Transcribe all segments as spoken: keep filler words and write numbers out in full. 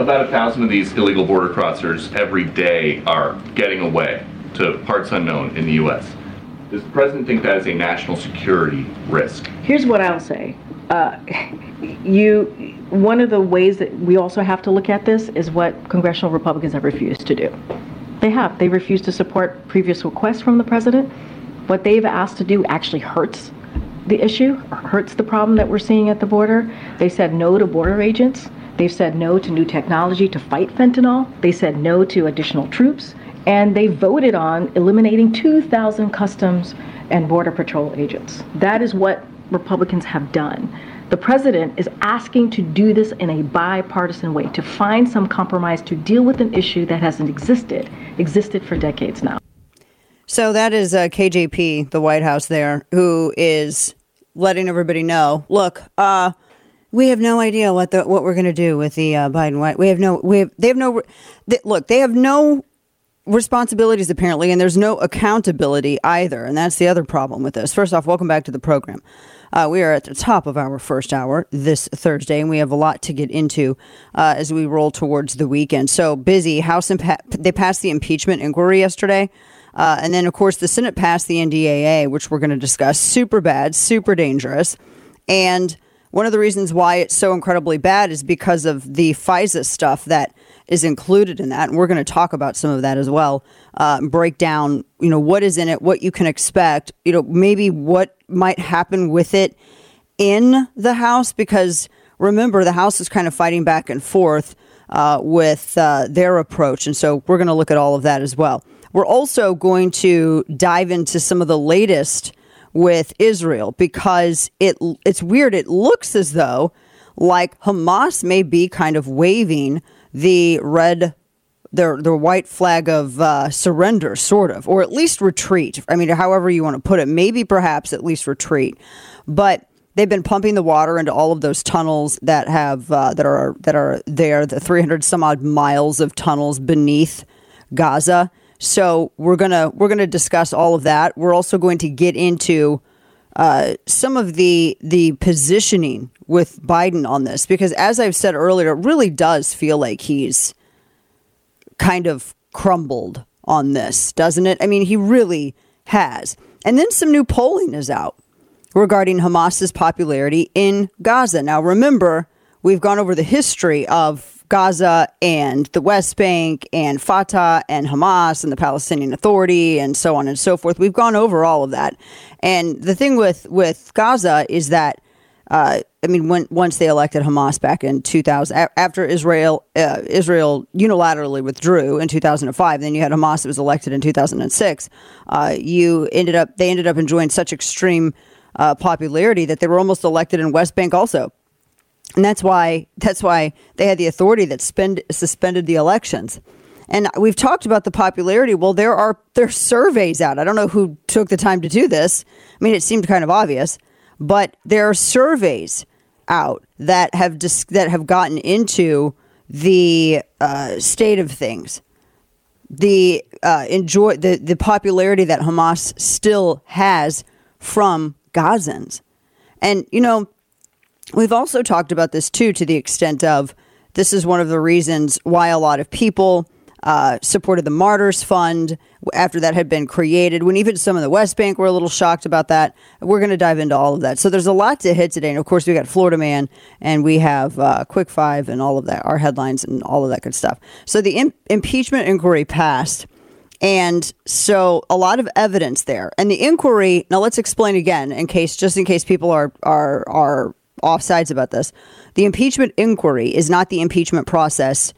about a thousand of these illegal border crossers every day are getting away to parts unknown in the U S. Does the president think that is a national security risk? Here's what I'll say. Uh, you, one of the ways that we also have to look at this is what congressional Republicans have refused to do. They have. They refused to support previous requests from the president. What they've asked to do actually hurts the issue, hurts the problem that we're seeing at the border. They said no to border agents. They've said no to new technology to fight fentanyl. They said no to additional troops. And they voted on eliminating two thousand Customs and Border Patrol agents. That is what Republicans have done. The president is asking to do this in a bipartisan way, to find some compromise to deal with an issue that hasn't existed, existed for decades now. So that is uh, K J P, the White House there, who is letting everybody know, look, uh, we have no idea what the what we're going to do with the uh, Biden White. We have no, we have, they have no, they, look, they have no responsibilities apparently, and there's no accountability either. And that's the other problem with this. First off, welcome back to the program. Uh, we are at the top of our first hour this Thursday, and we have a lot to get into uh, as we roll towards the weekend. So busy. House impa- they passed the impeachment inquiry yesterday. Uh, and then, of course, the Senate passed the N D A A, which we're going to discuss. Super bad, super dangerous. And one of the reasons why it's so incredibly bad is because of the FISA stuff that is included in that. And we're going to talk about some of that as well. Uh, break down, you know, what is in it, what you can expect, you know, maybe what might happen with it in the House. Because remember, the House is kind of fighting back and forth uh, with uh, their approach. And so we're going to look at all of that as well. We're also going to dive into some of the latest with Israel, because it it's weird. It looks as though like Hamas may be kind of waving the red, the, the white flag of uh, surrender, sort of, or at least retreat. I mean, however you want to put it, maybe perhaps at least retreat. But they've been pumping the water into all of those tunnels that have uh, that are that are there, the three hundred some odd miles of tunnels beneath Gaza. So we're gonna we're gonna discuss all of that. We're also going to get into uh, some of the the positioning with Biden on this, because as I've said earlier, it really does feel like he's kind of crumbled on this, doesn't it? I mean, he really has. And then some new polling is out regarding Hamas's popularity in Gaza. Now, remember, we've gone over the history of Gaza and the West Bank and Fatah and Hamas and the Palestinian Authority and so on and so forth. We've gone over all of that. And the thing with, with Gaza is that, uh, I mean, when, once they elected Hamas back in two thousand, a- after Israel uh, Israel unilaterally withdrew in two thousand five, then you had Hamas that was elected in two thousand six. Uh, you ended up they ended up enjoying such extreme uh, popularity that they were almost elected in West Bank also. And that's why that's why they had the authority that spend, suspended the elections. And we've talked about the popularity. Well, there are there are surveys out. I don't know who took the time to do this. I mean, it seemed kind of obvious, but there are surveys out that have dis- that have gotten into the uh, state of things, the uh, enjoy the the popularity that Hamas still has from Gazans, and you know. We've also talked about this, too, to the extent of this is one of the reasons why a lot of people uh, supported the Martyrs Fund after that had been created, when even some of the West Bank were a little shocked about that. We're going to dive into all of that. So there's a lot to hit today. And, of course, we got Florida Man and we have uh, Quick Five and all of that, our headlines and all of that good stuff. So the im- impeachment inquiry passed. And so a lot of evidence there. And the inquiry, now let's explain again, in case, just in case people are are are offsides about this. The impeachment inquiry is not the impeachment process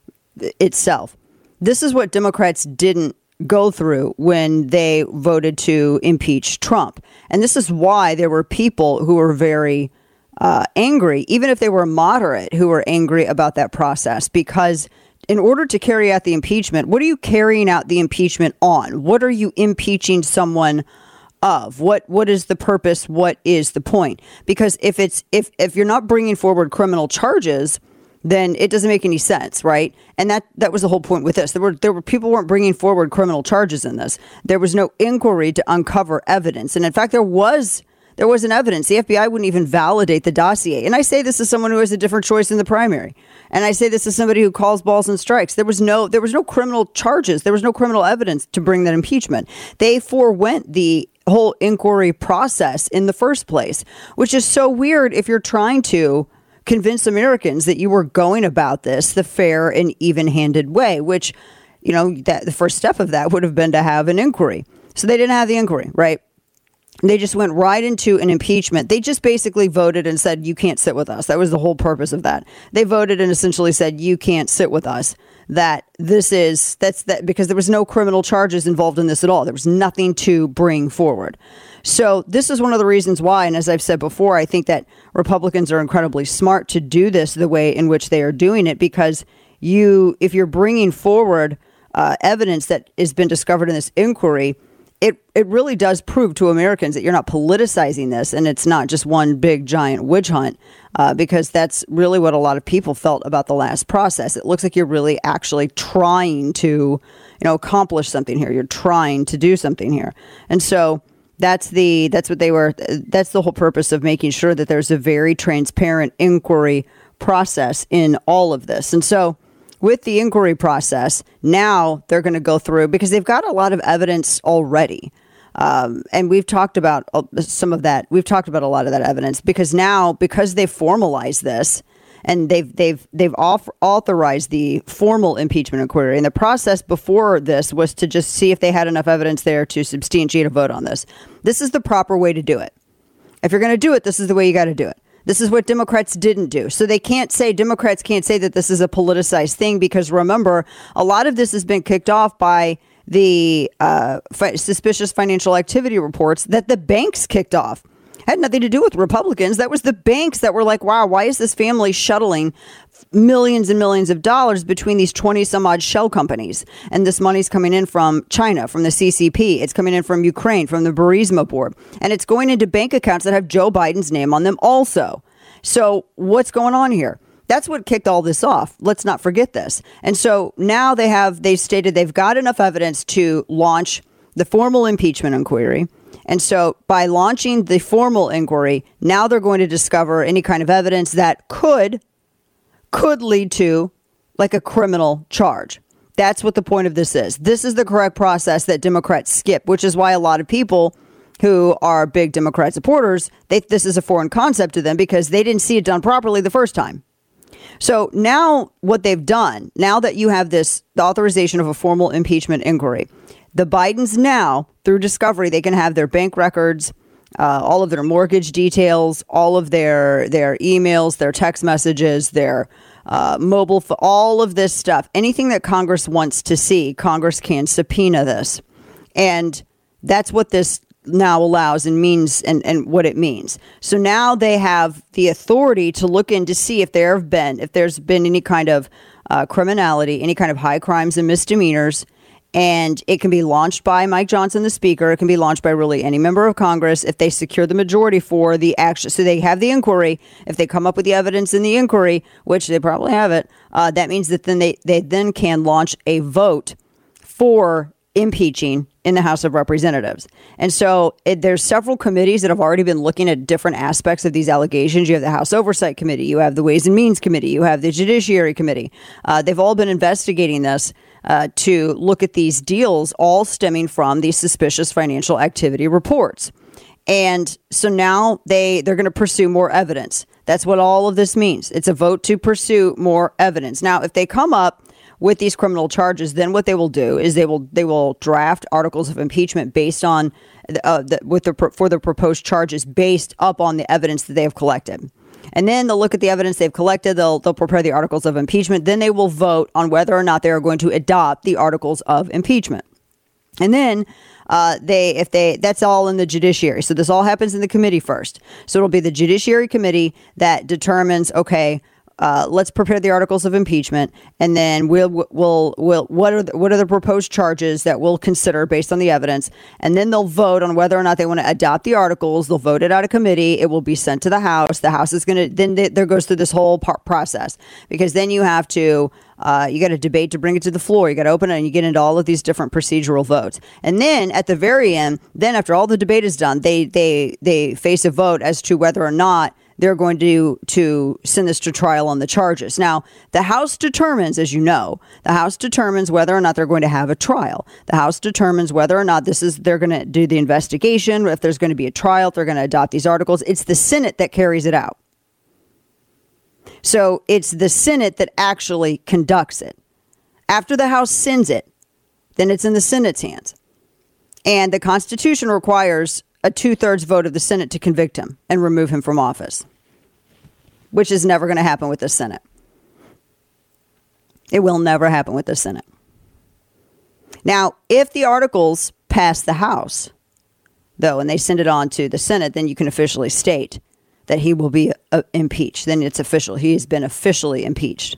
itself. This is what Democrats didn't go through when they voted to impeach Trump. And this is why there were people who were very uh, angry, even if they were moderate, who were angry about that process. Because in order to carry out the impeachment, what are you carrying out the impeachment on? What are you impeaching someone of? What what is the purpose? What is the point? Because if it's if if you're not bringing forward criminal charges, then it doesn't make any sense, right? And that that was the whole point with this. There were there were people weren't bringing forward criminal charges in this. There was no inquiry to uncover evidence, and in fact, there was There wasn't evidence. The F B I wouldn't even validate the dossier. And I say this as someone who has a different choice in the primary. And I say this as somebody who calls balls and strikes. There was no there was no criminal charges. There was no criminal evidence to bring that impeachment. They forewent the whole inquiry process in the first place, which is so weird if you're trying to convince Americans that you were going about this the fair and even-handed way, which, you know, that the first step of that would have been to have an inquiry. So they didn't have the inquiry, right? They just went right into an impeachment. They just basically voted and said, you can't sit with us. That was the whole purpose of that. They voted and essentially said, you can't sit with us. That this is, that's that, because there was no criminal charges involved in this at all. There was nothing to bring forward. So this is one of the reasons why, and as I've said before, I think that Republicans are incredibly smart to do this the way in which they are doing it, because you, if you're bringing forward uh, evidence that has been discovered in this inquiry, It it really does prove to Americans that you're not politicizing this, and it's not just one big giant witch hunt, uh, because that's really what a lot of people felt about the last process. It looks like you're really actually trying to, you know, accomplish something here. You're trying to do something here, and so that's the that's what they were. That's the whole purpose of making sure that there's a very transparent inquiry process in all of this, and so. With the inquiry process, now they're going to go through, because they've got a lot of evidence already. Um, and we've talked about some of that. We've talked about a lot of that evidence, because now, because they've formalized this and they've they've they've off- authorized the formal impeachment inquiry. And the process before this was to just see if they had enough evidence there to substantiate a vote on this. This is the proper way to do it. If you're going to do it, this is the way you got to do it. This is what Democrats didn't do. So they can't say, Democrats can't say that this is a politicized thing, because remember, a lot of this has been kicked off by the uh, fi- suspicious financial activity reports that the banks kicked off. Had nothing to do with Republicans. That was the banks that were like, wow, why is this family shuttling millions and millions of dollars between these twenty some odd shell companies? And this money's coming in from China, from the C C P. It's coming in from Ukraine, from the Burisma board. And it's going into bank accounts that have Joe Biden's name on them also. So what's going on here? That's what kicked all this off. Let's not forget this. And so now they have, they've stated they've got enough evidence to launch the formal impeachment inquiry. And so by launching the formal inquiry, now they're going to discover any kind of evidence that could, could lead to like a criminal charge. That's what the point of this is. This is the correct process that Democrats skip, which is why a lot of people who are big Democrat supporters, they, this is a foreign concept to them, because they didn't see it done properly the first time. So now what they've done, now that you have this, the authorization of a formal impeachment inquiry, the Bidens now, through discovery, they can have their bank records, uh, all of their mortgage details, all of their their emails, their text messages, their uh, mobile, ph- all of this stuff. Anything that Congress wants to see, Congress can subpoena this. And that's what this now allows and means, and, and what it means. So now they have the authority to look in to see if there have been, if there's been any kind of uh, criminality, any kind of high crimes and misdemeanors. And it can be launched by Mike Johnson, the speaker. It can be launched by really any member of Congress if they secure the majority for the action. So they have the inquiry. If they come up with the evidence in the inquiry, which they probably have it, uh, that means that then they, they then can launch a vote for impeaching in the House of Representatives. And so it, there's several committees that have already been looking at different aspects of these allegations. You have the House Oversight Committee, you have the Ways and Means Committee, you have the Judiciary Committee. Uh, they've all been investigating this uh, to look at these deals, all stemming from these suspicious financial activity reports. And so now they, they're going to pursue more evidence. That's what all of this means. It's a vote to pursue more evidence. Now, if they come up with these criminal charges, then what they will do is they will they will draft articles of impeachment based on uh, the, with the for the proposed charges based up on the evidence that they have collected. And then they'll look at the evidence they've collected. They'll they'll prepare the articles of impeachment. Then they will vote on whether or not they are going to adopt the articles of impeachment. And then uh, they if they that's all in the judiciary. So this all happens in the committee first. So it'll be the Judiciary Committee that determines, OK, uh, let's prepare the articles of impeachment, and then we'll we'll we'll what are the, what are the proposed charges that we'll consider based on the evidence, and then they'll vote on whether or not they want to adopt the articles. They'll vote it out of committee. It will be sent to the House. The House is going to then they, there goes through this whole par- process because then you have to uh, you got to debate to bring it to the floor. You got to open it, and you get into all of these different procedural votes, and then at the very end, then after all the debate is done, they they they face a vote as to whether or not they're going to to send this to trial on the charges. Now, the House determines, as you know, the House determines whether or not they're going to have a trial. The House determines whether or not this is they're going to do the investigation, if there's going to be a trial, if they're going to adopt these articles. It's the Senate that carries it out. So it's the Senate that actually conducts it. After the House sends it, then it's in the Senate's hands. And the Constitution requires a two-thirds vote of the Senate to convict him and remove him from office, which is never going to happen with the Senate. It will never happen with the Senate. Now, if the articles pass the House, though, and they send it on to the Senate, then you can officially state that he will be uh, impeached. Then it's official. He has been officially impeached.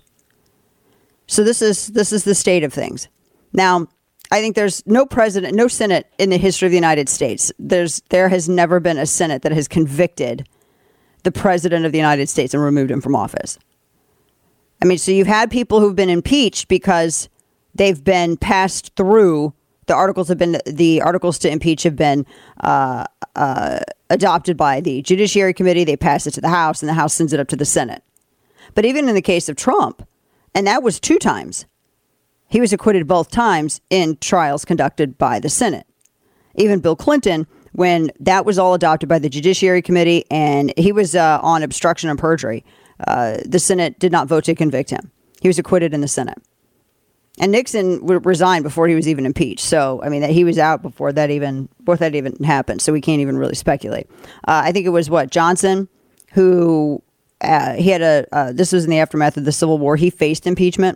So this is this is the state of things. Now, I think there's no president, no Senate in the history of the United States. There's there has never been a Senate that has convicted the president of the United States and removed him from office. I mean, so you've had people who've been impeached because they've been passed through. The articles have been the articles to impeach have been uh, uh, adopted by the Judiciary Committee. They pass it to the House, and the House sends it up to the Senate. But even in the case of Trump, and that was two times. He was acquitted both times in trials conducted by the Senate. Even Bill Clinton, when that was all adopted by the Judiciary Committee and he was uh, on obstruction and perjury, uh, the Senate did not vote to convict him. He was acquitted in the Senate. And Nixon resigned before he was even impeached. So, I mean, that he was out before that even before that even happened. So we can't even really speculate. Uh, I think it was, what, Johnson, who uh, he had a, uh, this was in the aftermath of the Civil War. He faced impeachment.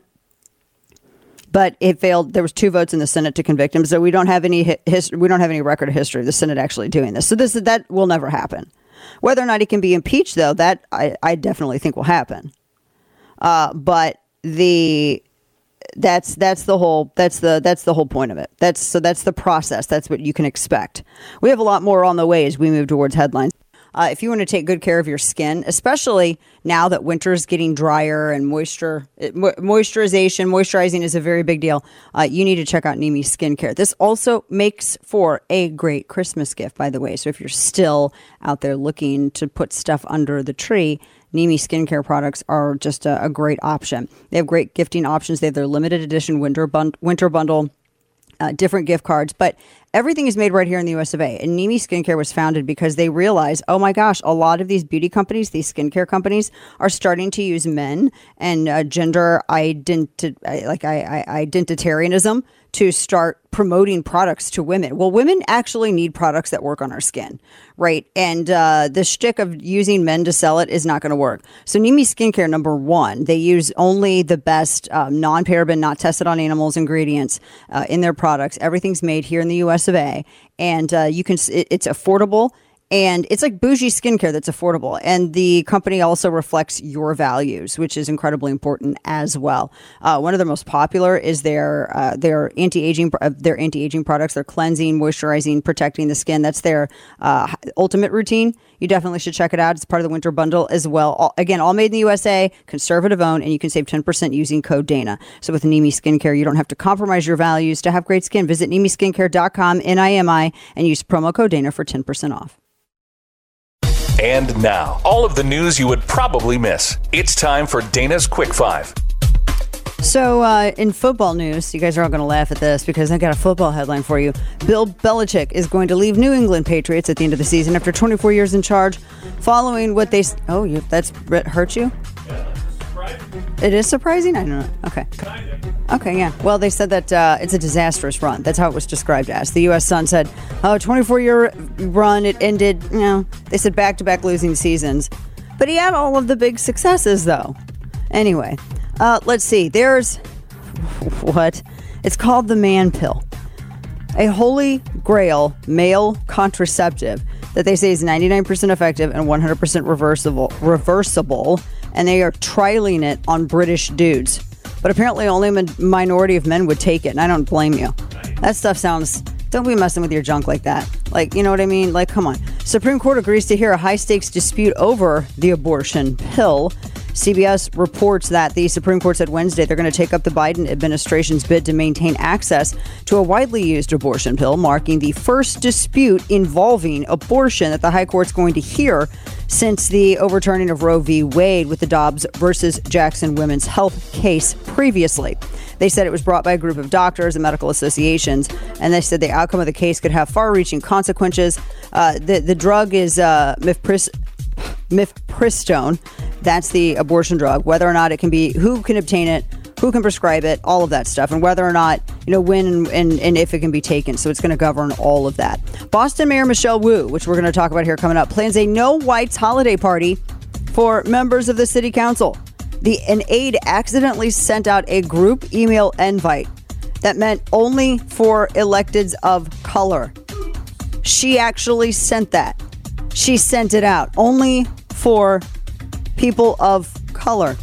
But it failed. There was two votes in the Senate to convict him, so we don't have any his, we don't have any record of history of the Senate actually doing this. So this that will never happen. Whether or not he can be impeached, though, that I, I definitely think will happen. Uh, but the that's that's the whole that's the that's the whole point of it. That's so that's the process. That's what you can expect. We have a lot more on the way as we move towards headlines. Uh, if you want to take good care of your skin, especially now that winter is getting drier and moisture, mo- moisturization, moisturizing is a very big deal, uh, you need to check out Nimi Skincare. This also makes for a great Christmas gift, by the way. So if you're still out there looking to put stuff under the tree, Nimi Skincare products are just a, a great option. They have great gifting options. They have their limited edition winter, bun- winter bundle, uh, different gift cards, but everything is made right here in the U S of A. And Nimi Skincare was founded because they realized, oh my gosh, a lot of these beauty companies, these skincare companies, are starting to use men and uh, gender identi- like I, I, identitarianism to start promoting products to women. Well, women actually need products that work on our skin, right? And uh, the shtick of using men to sell it is not going to work. So Nimi Skincare, number one, they use only the best um, non-paraben, not tested on animals ingredients uh, in their products. Everything's made here in the U S of A, and uh, you can. It, it's affordable. And it's like bougie skincare that's affordable. And the company also reflects your values, which is incredibly important as well. Uh, one of the most popular is their uh, their anti-aging uh, their anti-aging products. They're cleansing, moisturizing, protecting the skin. That's their uh, ultimate routine. You definitely should check it out. It's part of the winter bundle as well. All, again, all made in the U S A, conservative owned, and you can save ten percent using code Dana. So with Nimi Skincare, you don't have to compromise your values to have great skin. Visit Nimi Skincare dot com, N I M I, and use promo code Dana for ten percent off. And now, all of the news you would probably miss. It's time for Dana's Quick Five. So uh, in football news, you guys are all going to laugh at this because I got a football headline for you. Bill Belichick is going to leave New England Patriots at the end of the season after twenty-four years in charge, following what they... Oh, you, that's hurt you? Yeah, surprising. It is surprising? I don't know. Okay. Okay, yeah. Well, they said that uh, it's a disastrous run. That's how it was described as. The U S Sun said, oh, twenty-four-year run, it ended, you know, they said back-to-back losing seasons. But he had all of the big successes, though. Anyway, uh, let's see. There's, what? It's called the man pill. A holy grail male contraceptive that they say is ninety-nine percent effective and one hundred percent reversible, reversible and they are trialing it on British dudes. But apparently only a minority of men would take it, and I don't blame you. That stuff sounds... Don't be messing with your junk like that. Like, you know what I mean? Like, come on. Supreme Court agrees to hear a high-stakes dispute over the abortion pill. C B S reports that the Supreme Court said Wednesday they're going to take up the Biden administration's bid to maintain access to a widely used abortion pill, marking the first dispute involving abortion that the High Court's going to hear since the overturning of Roe v. Wade with the Dobbs versus Jackson Women's Health case previously. They said it was brought by a group of doctors and medical associations, and they said the outcome of the case could have far-reaching consequences. Uh, the, the drug is uh, mifepris- mifepristone. That's the abortion drug. Whether or not it can be, who can obtain it, who can prescribe it, all of that stuff, and whether or not, you know, when and, and, and if it can be taken. So it's going to govern all of that. Boston Mayor Michelle Wu, which we're going to talk about here coming up, plans a no whites holiday party for members of the city council. The an aide accidentally sent out a group email invite that meant only for electeds of color. She actually sent that. She sent it out only for people of color.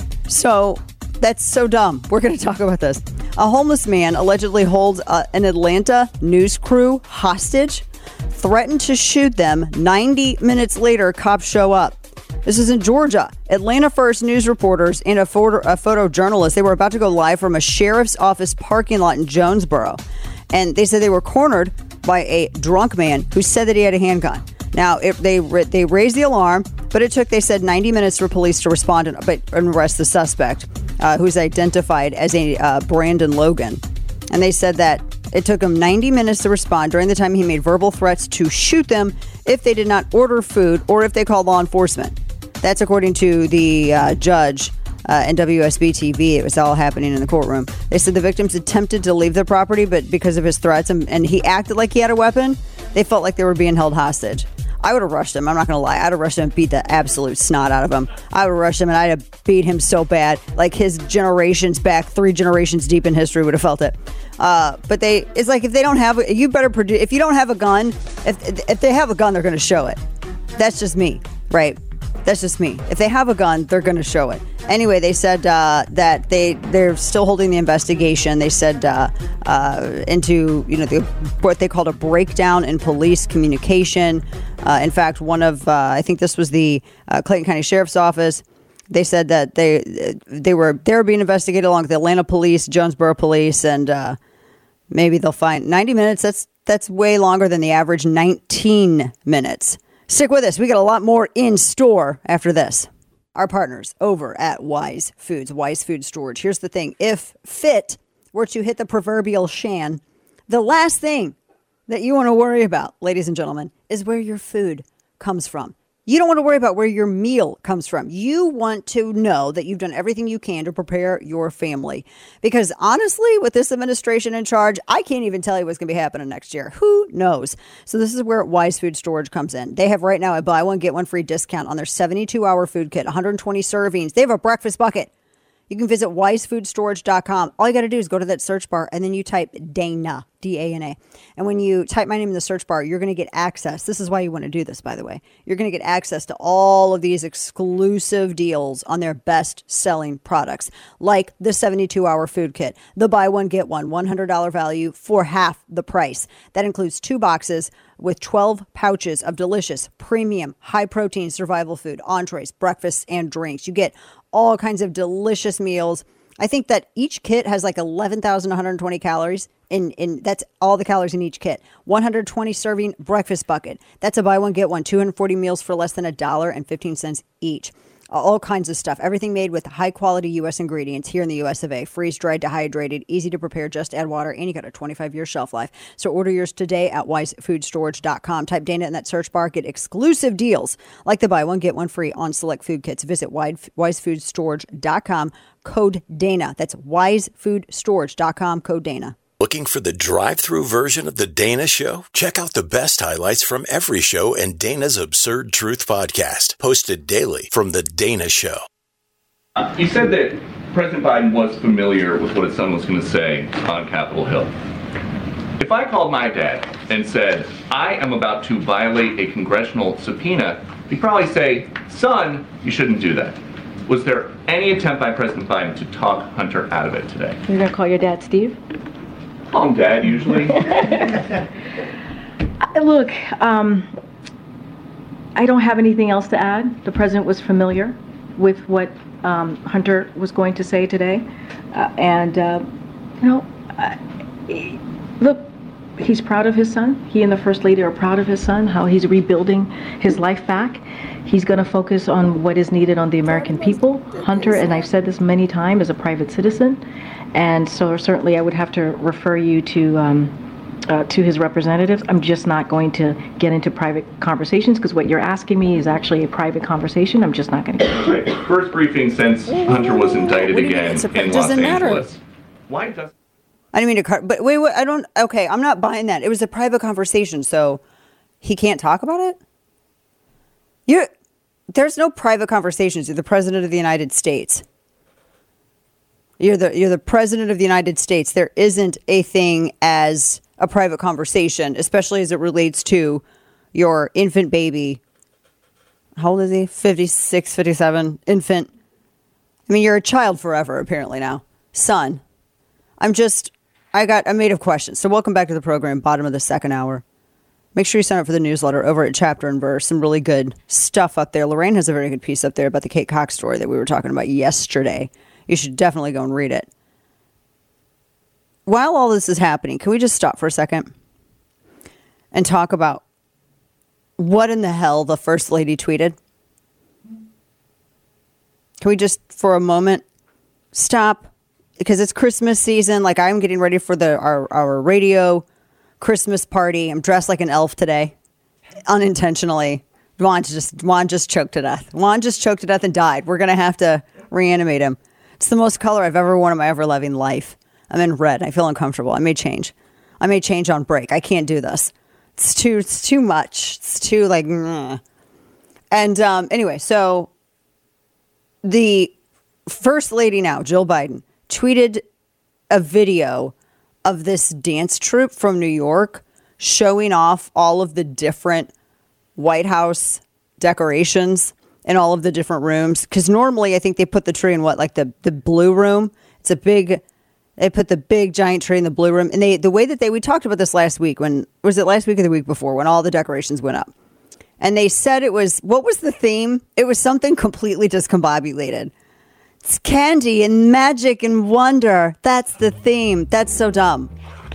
So that's so dumb. We're going to talk about this. A homeless man allegedly holds uh, an Atlanta news crew hostage, threatened to shoot them. ninety minutes later, cops show up. This is in Georgia. Atlanta First news reporters and a photo, a photojournalist, they were about to go live from a sheriff's office parking lot in Jonesboro. And they said they were cornered by a drunk man who said that he had a handgun. Now, if they they raised the alarm, but it took, they said, ninety minutes for police to respond and, but, and arrest the suspect, uh, who's identified as a uh, Brandon Logan. And they said that it took him ninety minutes to respond. During the time, he made verbal threats to shoot them if they did not order food or if they called law enforcement. That's according to the uh, judge uh, and W S B T V. It was all happening in the courtroom. They said the victims attempted to leave the property, but because of his threats and, and he acted like he had a weapon, they felt like they were being held hostage. I would have rushed him. I'm not going to lie. I'd have rushed him and beat the absolute snot out of him. I would have rushed him and I'd have beat him so bad. Like his generations back, three generations deep in history would have felt it. Uh, but they, it's like if they don't have, you better produce, if you don't have a gun, if if they have a gun, they're going to show it. That's just me, right? That's just me. If they have a gun, they're going to show it. Anyway, they said uh, that they, they're still holding the investigation. They said uh, uh, into, you know, the, what they called a breakdown in police communication. Uh, in fact, one of, uh, I think this was the uh, Clayton County Sheriff's Office. They said that they they were they were being investigated along with the Atlanta Police, Jonesboro Police, and uh, maybe they'll find ninety minutes. That's that's way longer than the average nineteen minutes. Stick with us. We got a lot more in store after this. Our partners over at Wise Foods, Wise Food Storage. Here's the thing. If fit were to hit the proverbial shan, the last thing that you want to worry about, ladies and gentlemen, is where your food comes from. You don't want to worry about where your meal comes from. You want to know that you've done everything you can to prepare your family. Because honestly, with this administration in charge, I can't even tell you what's going to be happening next year. Who knows? So this is where Wise Food Storage comes in. They have right now a buy one, get one free discount on their seventy-two hour food kit, one hundred twenty servings. They have a breakfast bucket. You can visit wise food storage dot com. All you got to do is go to that search bar and then you type Dana, D A N A. And when you type my name in the search bar, you're going to get access. This is why you want to do this, by the way. You're going to get access to all of these exclusive deals on their best-selling products, like the seventy-two hour food kit, the buy one, get one, one hundred dollars value for half the price. That includes two boxes with twelve pouches of delicious, premium, high-protein survival food, entrees, breakfasts, and drinks. You get all kinds of delicious meals. I think that each kit has like eleven thousand one hundred twenty calories. In, in that's all the calories in each kit. one hundred twenty serving breakfast bucket. That's a buy one, get one. two hundred forty meals for less than a dollar and fifteen cents each. All kinds of stuff. Everything made with high quality U S ingredients here in the U S of A. Freeze dried, dehydrated, easy to prepare. Just add water, and you got a twenty-five year shelf life. So order yours today at wise food storage dot com. Type Dana in that search bar. Get exclusive deals like the buy one, get one free on select food kits. Visit wise food storage dot com. Code Dana. That's wise food storage dot com. Code Dana. Looking for the drive-through version of The Dana Show? Check out the best highlights from every show and Dana's Absurd Truth podcast, posted daily from The Dana Show. Uh, you said that President Biden was familiar with what his son was going to say on Capitol Hill. If I called my dad and said, I am about to violate a congressional subpoena, he'd probably say, son, you shouldn't do that. Was there any attempt by President Biden to talk Hunter out of it today? You're going to call your dad Steve? Call him Dad, usually. Look, um, I don't have anything else to add. The president was familiar with what um, Hunter was going to say today. Uh, and, uh, you know, uh, look, he's proud of his son. He and the First Lady are proud of his son, how he's rebuilding his life back. He's going to focus on what is needed on the American people. Hunter, and I've said this many times, is a private citizen. And so certainly I would have to refer you to um, uh, to his representatives. I'm just not going to get into private conversations because what you're asking me is actually a private conversation. I'm just not going to get into it. First briefing since Hunter was indicted again in Los Angeles. Why does I didn't mean to cut, but wait, wait, I don't, okay, I'm not buying that. It was a private conversation, so he can't talk about it? You're, there's no private conversations. You're the president of the United States. You're the, you're the president of the United States. There isn't a thing as a private conversation, especially as it relates to your infant baby. How old is he? fifty-six, fifty-seven, infant. I mean, you're a child forever, apparently now. Son. I'm just... I got a made of questions. So welcome back to the program, bottom of the second hour. Make sure you sign up for the newsletter over at Chapter and Verse. Some really good stuff up there. Lorraine has a very good piece up there about the Kate Cox story that we were talking about yesterday. You should definitely go and read it. While all this is happening, can we just stop for a second and talk about what in the hell the First Lady tweeted? Can we just, for a moment, stop? Because it's Christmas season. Like, I'm getting ready for the our, our radio Christmas party. I'm dressed like an elf today, unintentionally. Juan just Juan just choked to death. Juan just choked to death and died. We're gonna have to reanimate him. It's the most color I've ever worn in my ever loving life. I'm in red. I feel uncomfortable. I may change. I may change on break. I can't do this. It's too. It's too much. It's too like. Meh. And um, anyway, so the First Lady now, Jill Biden, tweeted a video of this dance troupe from New York showing off all of the different White House decorations in all of the different rooms. Because normally I think they put the tree in what, like the, the blue room. It's a big, they put the big giant tree in the blue room. And they, the way that they, we talked about this last week when, was it last week or the week before when all the decorations went up? And they said it was, what was the theme? It was something completely discombobulated. It's candy and magic and wonder. That's the theme. That's so dumb.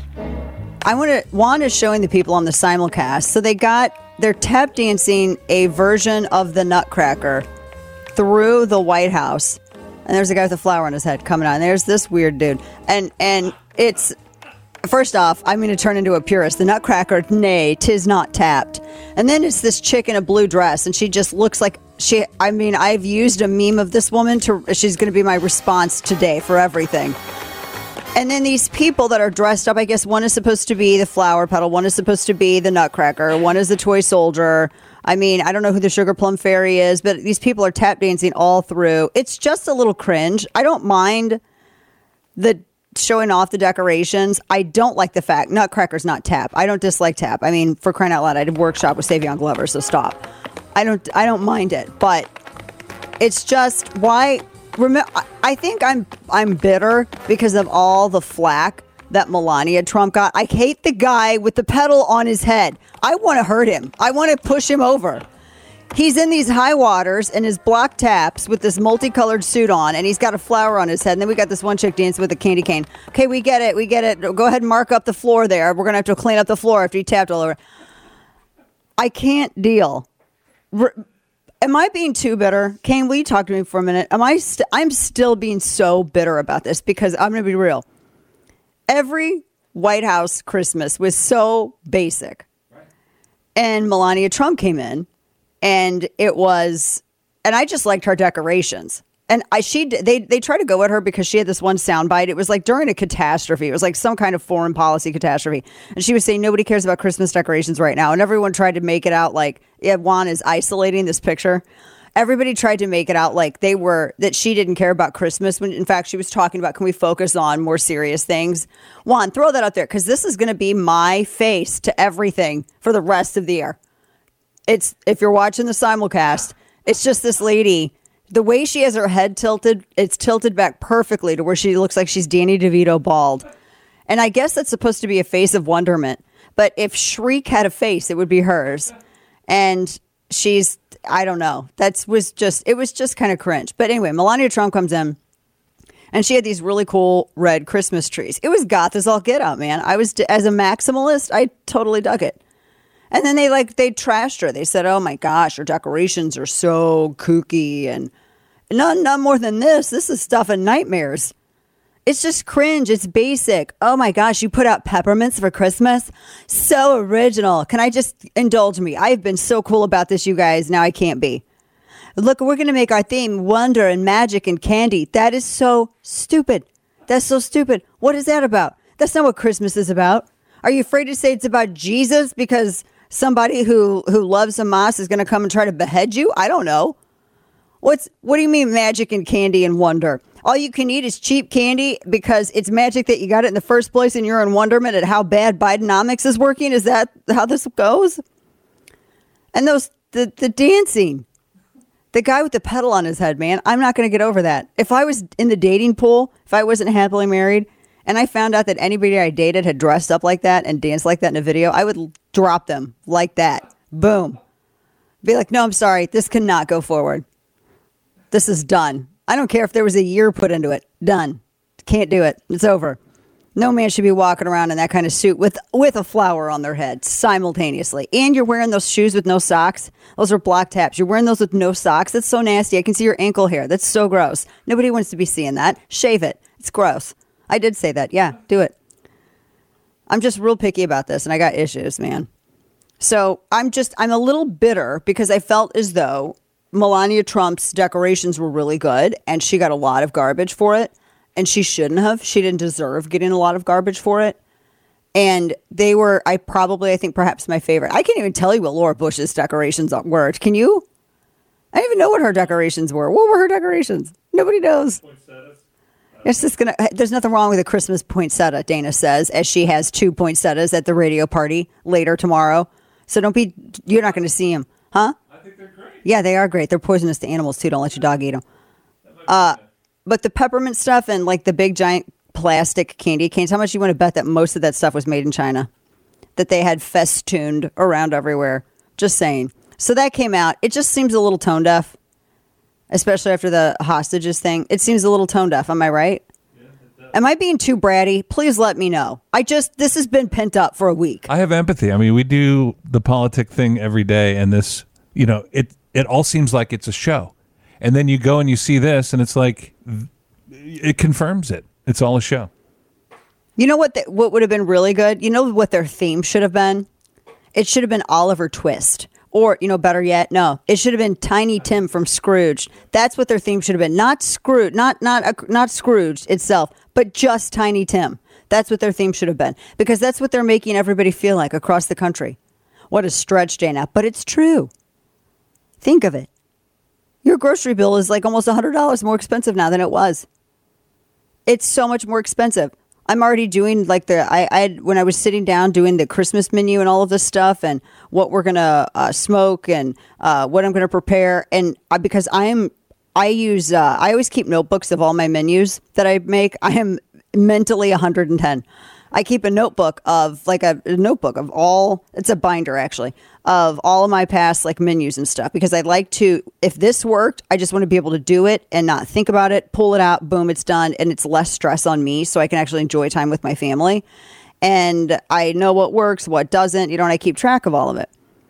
I want to, Juan is showing the people on the simulcast. So they got, they're tap dancing a version of the Nutcracker through the White House. And there's a guy with a flower on his head coming on. There's this weird dude. And, and it's, first off, I'm going to turn into a purist. The Nutcracker, nay, 'tis not tapped. And then it's this chick in a blue dress, and she just looks like she, I mean, I've used a meme of this woman to, she's going to be my response today for everything. And then these people that are dressed up, I guess one is supposed to be the flower petal, one is supposed to be the Nutcracker, one is the toy soldier. I mean, I don't know who the Sugar Plum Fairy is, but these people are tap dancing all through. It's just a little cringe. I don't mind the showing off the decorations. I don't like the fact Nutcracker's not tap. I don't dislike tap. I mean, for crying out loud, I did workshop with Savion Glover, so stop. I don't I don't mind it, but it's just why remember I think I'm I'm bitter because of all the flack that Melania Trump got. I hate the guy with the pedal on his head. I want to hurt him. I want to push him over. He's in these high waters and his block taps with this multicolored suit on, and he's got a flower on his head. And then we got this one chick dancing with a candy cane. Okay, we get it. We get it. Go ahead and mark up the floor there. We're going to have to clean up the floor after he tapped all over. I can't deal. Re- Am I being too bitter? Kane, will you talk to me for a minute? Am I? St- I'm still being so bitter about this because I'm going to be real. Every White House Christmas was so basic. Right. And Melania Trump came in. And it was, and I just liked her decorations. And I, she, they, they tried to go at her because she had this one soundbite. It was like during a catastrophe. It was like some kind of foreign policy catastrophe. And she was saying nobody cares about Christmas decorations right now. And everyone tried to make it out like, yeah, Juan is isolating this picture. Everybody tried to make it out like they were, that she didn't care about Christmas. When in fact, she was talking about, can we focus on more serious things? Juan, throw that out there because this is going to be my face to everything for the rest of the year. It's, if you're watching the simulcast, it's just this lady The way she has her head tilted, it's tilted back perfectly to where she looks like she's Danny DeVito bald. And I guess that's supposed to be a face of wonderment. But if Shriek had a face, it would be hers. And she's, I don't know. That was just, it was just kind of cringe. But anyway, Melania Trump comes in and she had these really cool red Christmas trees. It was goth as all get out, man. I was, as a maximalist, I totally dug it. And then they like, they trashed her. They said, oh my gosh, her decorations are so kooky. And none, none more than this. This is stuff of nightmares. It's just cringe. It's basic. Oh my gosh, you put out peppermints for Christmas? So original. Can I just indulge me? I've been so cool about this, you guys. Now I can't be. Look, we're going to make our theme wonder and magic and candy. That is so stupid. That's so stupid. What is that about? That's not what Christmas is about. Are you afraid to say it's about Jesus because somebody who, who loves Hamas is going to come and try to behead you? I don't know. What's what do you mean magic and candy and wonder? All you can eat is cheap candy because it's magic that you got it in the first place and you're in wonderment at how bad Bidenomics is working? Is that how this goes? And those the, the dancing. The guy with the pedal on his head, man, I'm not going to get over that. If I was in the dating pool, if I wasn't happily married, and I found out that anybody I dated had dressed up like that and danced like that in a video, I would drop them like that. Boom. Be like, no, I'm sorry. This cannot go forward. This is done. I don't care if there was a year put into it. Done. Can't do it. It's over. No man should be walking around in that kind of suit with, with a flower on their head simultaneously. And you're wearing those shoes with no socks. Those are block taps. You're wearing those with no socks. That's so nasty. I can see your ankle hair. That's so gross. Nobody wants to be seeing that. Shave it. It's gross. I did say that. Yeah, do it. I'm just real picky about this, and I got issues, man. So I'm just, I'm a little bitter because I felt as though Melania Trump's decorations were really good, and she got a lot of garbage for it, and she shouldn't have. She didn't deserve getting a lot of garbage for it. And they were, I probably, I think perhaps my favorite. I can't even tell you what Laura Bush's decorations were. Can you? I don't even know what her decorations were. What were her decorations? Nobody knows. It's just gonna. There's nothing wrong with a Christmas poinsettia, Dana says, as she has two poinsettias at the radio party later tomorrow. So don't be. You're not going to see them, huh? I think they're great. Yeah, they are great. They're poisonous to animals too. Don't let your dog eat them. Uh, but the peppermint stuff and like the big giant plastic candy canes. How much you want to bet that most of that stuff was made in China? That they had festooned around everywhere. Just saying. So that came out. It just seems a little tone deaf. Especially after the hostages thing. It seems a little tone deaf. Am I right? Yeah, Am I being too bratty? Please let me know. I just, this has been pent up for a week. I have empathy. I mean, we do the politic thing every day, and this, you know, it, it all seems like it's a show. And then you go and you see this, and it's like, it confirms it. It's all a show. You know what, the, what would have been really good? You know what their theme should have been? It should have been Oliver Twist. Or, you know, better yet, no, it should have been Tiny Tim from Scrooge. That's what their theme should have been. Not Scrooge, not not uh, not Scrooge itself, but just Tiny Tim. That's what their theme should have been. Because that's what they're making everybody feel like across the country. What a stretch, Dana. But it's true. Think of it. Your grocery bill is like almost one hundred dollars more expensive now than it was. It's so much more expensive. I'm already doing like the, I, I had, when I was sitting down doing the Christmas menu and all of this stuff and what we're going to uh, smoke and uh, what I'm going to prepare. And I, because I am, I use, uh, I always keep notebooks of all my menus that I make. I am mentally one hundred ten. I keep a notebook of like a, a notebook of all, it's a binder actually, of all of my past like menus and stuff, because I'd like to, if this worked, I just want to be able to do it and not think about it, pull it out, boom, it's done. And it's less stress on me so I can actually enjoy time with my family. And I know what works, what doesn't, you know, and I keep track of all of it.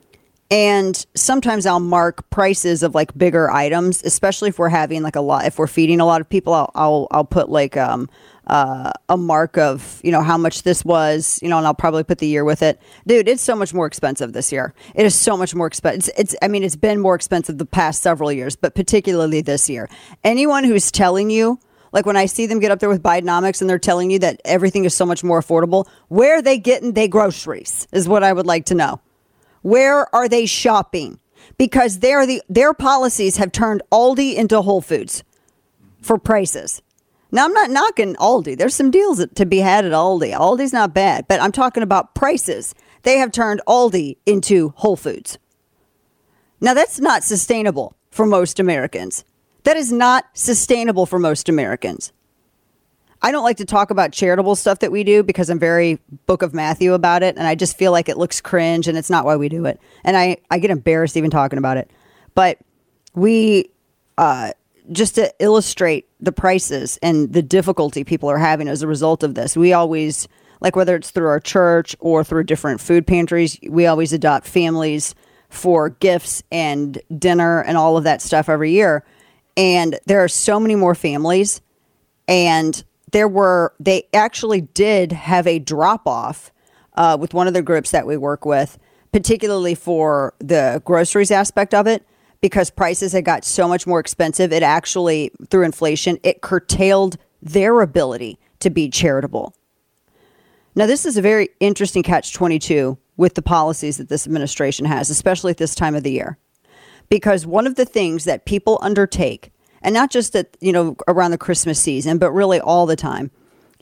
And sometimes I'll mark prices of like bigger items, especially if we're having like a lot, if we're feeding a lot of people, I'll, I'll, I'll put like, um, Uh, a mark of, you know, how much this was, you know, and I'll probably put the year with it. Dude, it's so much more expensive this year. It is so much more expensive. It's, it's, I mean, it's been more expensive the past several years, but particularly this year. Anyone who's telling you, like when I see them get up there with Bidenomics and they're telling you that everything is so much more affordable, where are they getting their groceries is what I would like to know. Where are they shopping? Because they're the, their policies have turned Aldi into Whole Foods for prices. Now, I'm not knocking Aldi. There's some deals to be had at Aldi. Aldi's not bad, but I'm talking about prices. They have turned Aldi into Whole Foods. Now, that's not sustainable for most Americans. That is not sustainable for most Americans. I don't like to talk about charitable stuff that we do because I'm very Book of Matthew about it. And I just feel like it looks cringe and it's not why we do it. And I, I get embarrassed even talking about it. But we, uh, just to illustrate the prices and the difficulty people are having as a result of this, we always, like whether it's through our church or through different food pantries, we always adopt families for gifts and dinner and all of that stuff every year. And there are so many more families, and there were, they actually did have a drop off uh, with one of the groups that we work with, particularly for the groceries aspect of it, because prices had got so much more expensive. It actually, through inflation, it curtailed their ability to be charitable. Now, this is a very interesting catch twenty-two with the policies that this administration has, especially at this time of the year. Because one of the things that people undertake, and not just at, you know, around the Christmas season, but really all the time,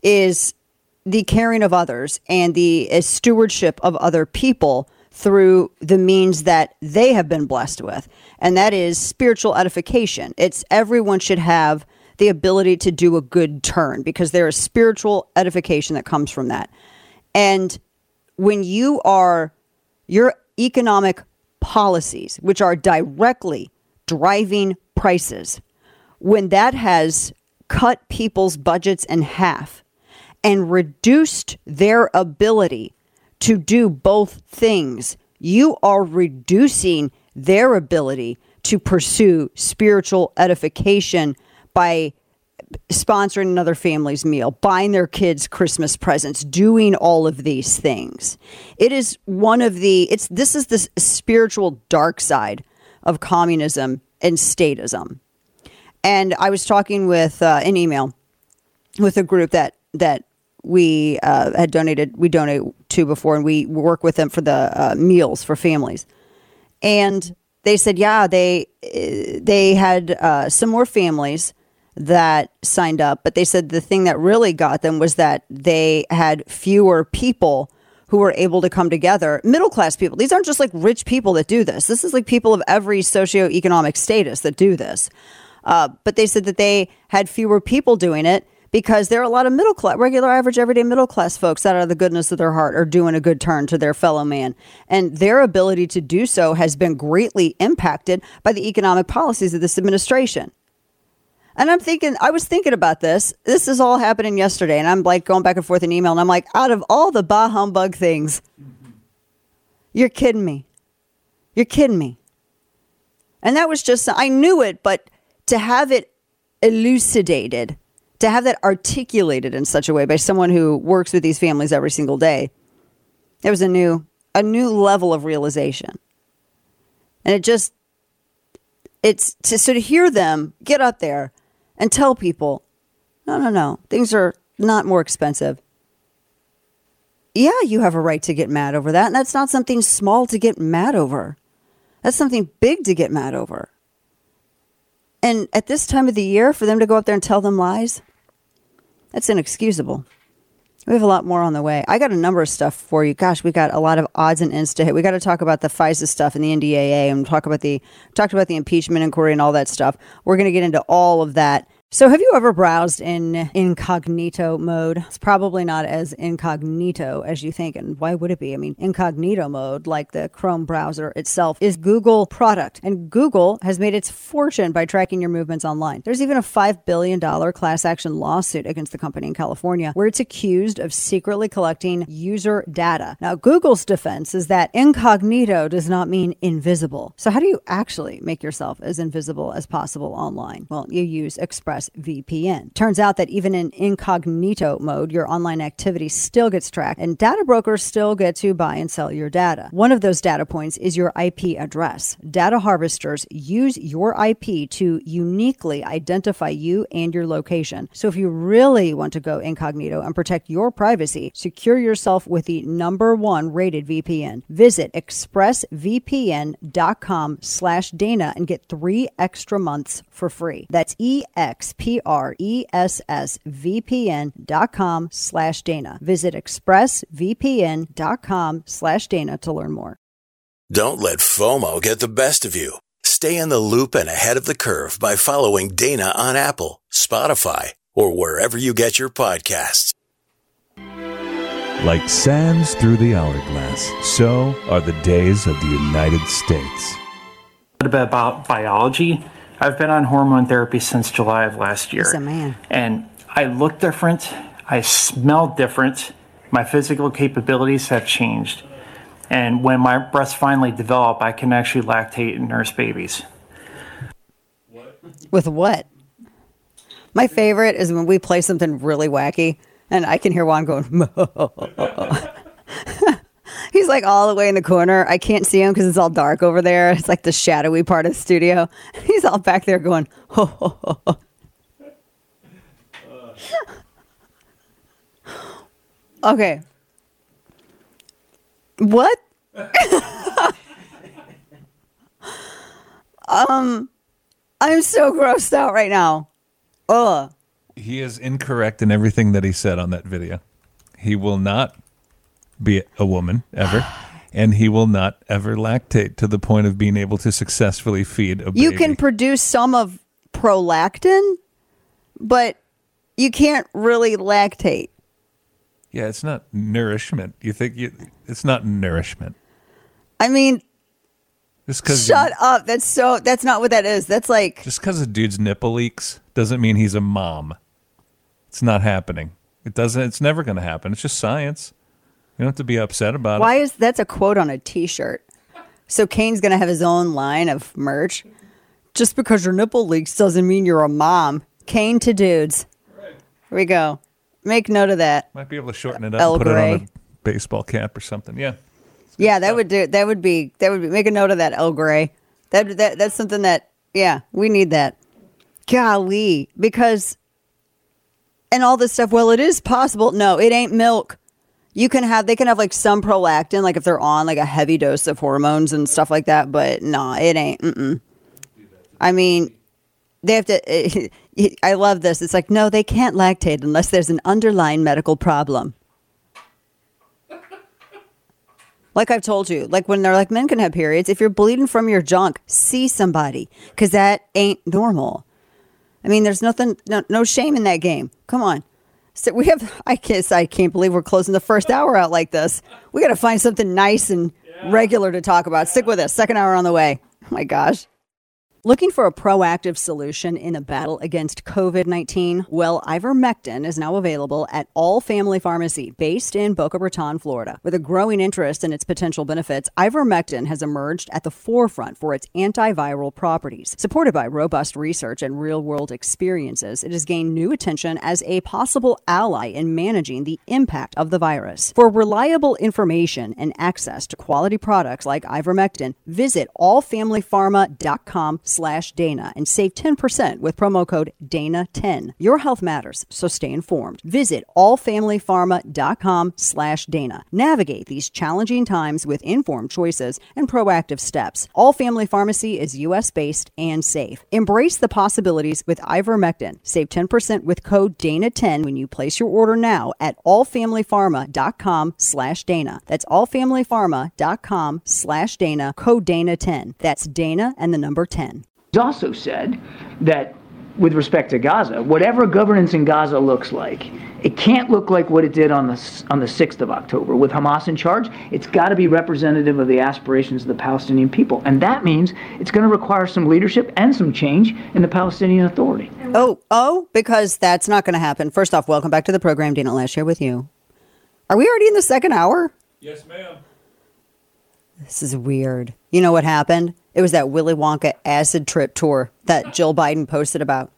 is the caring of others and the uh, stewardship of other people through the means that they have been blessed with. And that is spiritual edification. It's everyone should have the ability to do a good turn because there is spiritual edification that comes from that. And when you are, your economic policies, which are directly driving prices, when that has cut people's budgets in half and reduced their ability to do both things, you are reducing their ability to pursue spiritual edification by sponsoring another family's meal, buying their kids Christmas presents, doing all of these things. It is one of the, it's, this is the spiritual dark side of communism and statism. And I was talking with uh, an email with a group that, that we uh, had donated, we donate to before, and we work with them for the uh, meals for families. And they said, yeah, they, they had uh, some more families that signed up, but they said the thing that really got them was that they had fewer people who were able to come together. Middle class people. These aren't just like rich people that do this. This is like people of every socioeconomic status that do this. Uh, but they said that they had fewer people doing it because there are a lot of middle class, regular, average, everyday middle class folks that out of the goodness of their heart are doing a good turn to their fellow man. And their ability to do so has been greatly impacted by the economic policies of this administration. And I'm thinking, I was thinking about this. This is all happening yesterday. And I'm like going back and forth in email. And I'm like, out of all the bah humbug things, you're kidding me. You're kidding me. And that was just, I knew it, but to have it elucidated, to have that articulated in such a way by someone who works with these families every single day, it was a new, a new level of realization. And it just, it's to sort of hear them get up there and tell people, no, no, no, things are not more expensive. Yeah, you have a right to get mad over that. And that's not something small to get mad over. That's something big to get mad over. And at this time of the year, for them to go up there and tell them lies, that's inexcusable. We have a lot more on the way. I got a number of stuff for you. Gosh, we got a lot of odds and ends to hit. We got to talk about the FISA stuff and the N D A A, and talk about the talked about the impeachment inquiry and all that stuff. We're going to get into all of that. So have you ever browsed in incognito mode? It's probably not as incognito as you think. And why would it be? I mean, incognito mode, like the Chrome browser itself, is Google product. And Google has made its fortune by tracking your movements online. There's even a five billion dollars class action lawsuit against the company in California, where it's accused of secretly collecting user data. Now, Google's defense is that incognito does not mean invisible. So how do you actually make yourself as invisible as possible online? Well, you use Express V P N. Turns out that even in incognito mode, your online activity still gets tracked, and data brokers still get to buy and sell your data. One of those data points is your I P address. Data harvesters use your I P to uniquely identify you and your location. So if you really want to go incognito and protect your privacy, secure yourself with the number one rated V P N. Visit expressvpn.com slash Dana and get three extra months for free. That's E X P R E S S V P N dot com slash Dana. Visit expressvpn.com slash Dana to learn more. Don't let FOMO get the best of you. Stay in the loop and ahead of the curve by following Dana on Apple, Spotify, or wherever you get your podcasts. Like sands through the hourglass, so are the days of the United States. A little bit about biology. I've been on hormone therapy since July of last year. He's a man. And I look different. I smell different. My physical capabilities have changed. And when my breasts finally develop, I can actually lactate and nurse babies. With what? My favorite is when we play something really wacky and I can hear Juan going, he's like all the way in the corner. I can't see him because it's all dark over there. It's like the shadowy part of the studio. He's all back there going, ho, ho, ho, ho. Okay. What? um, I'm so grossed out right now. Ugh. He is incorrect in everything that he said on that video. He will not be a woman ever, and he will not ever lactate to the point of being able to successfully feed a baby. You can produce some of prolactin, but you can't really lactate. Yeah, it's not nourishment. You think you? It's not nourishment. I mean, just because shut up. That's so. That's not what that is. That's like just because a dude's nipple leaks doesn't mean he's a mom. It's not happening. It doesn't. It's never going to happen. It's just science. You don't have to be upset about why it. Why is that's a quote on a T-shirt? So Kane's going to have his own line of merch. Just because your nipple leaks doesn't mean you're a mom. Kane to dudes. Right. Here we go. Make note of that. Might be able to shorten it up El and put Grey. it on a baseball cap or something. Yeah. Yeah, that stuff. would do. That would be. That would be. Make a note of that, El Grey. That that that's something that. Yeah, we need that. Golly, because. And all this stuff. Well, it is possible. No, it ain't milk. You can have. They can have like some prolactin, like if they're on like a heavy dose of hormones and stuff like that. But no, it ain't. Mm-mm. I mean, they have to. I love this. It's like, no, they can't lactate unless there's an underlying medical problem. Like I've told you, like when they're like, men can have periods. If you're bleeding from your junk, see somebody, because that ain't normal. I mean, there's nothing, no, no shame in that game. Come on. So we have, I guess I can't believe we're closing the first hour out like this. We got to find something nice and regular to talk about. Stick with us. Second hour on the way. Oh my gosh. Looking for a proactive solution in a battle against covid nineteen? Well, ivermectin is now available at All Family Pharmacy, based in Boca Raton, Florida. With a growing interest in its potential benefits, ivermectin has emerged at the forefront for its antiviral properties. Supported by robust research and real-world experiences, it has gained new attention as a possible ally in managing the impact of the virus. For reliable information and access to quality products like ivermectin, visit all family pharma dot com slash Dana and save ten percent with promo code Dana ten. Your health matters, so stay informed. Visit all family pharma dot com slash Dana. Navigate these challenging times with informed choices and proactive steps. All Family Pharmacy is U S based and safe. Embrace the possibilities with ivermectin. Save ten percent with code Dana ten when you place your order now at all family pharma dot com slash Dana. That's all family pharma dot com slash Dana, code Dana ten. That's Dana and the number ten. He's also said that with respect to Gaza, whatever governance in Gaza looks like, it can't look like what it did on the on the sixth of October with Hamas in charge. It's got to be representative of the aspirations of the Palestinian people. And that means it's going to require some leadership and some change in the Palestinian Authority. Oh, oh, because that's not going to happen. First off, welcome back to the program. Dana Lash here with you. Are we already in the second hour? Yes, ma'am. This is weird. You know what happened? It was that Willy Wonka acid trip tour that Jill Biden posted about.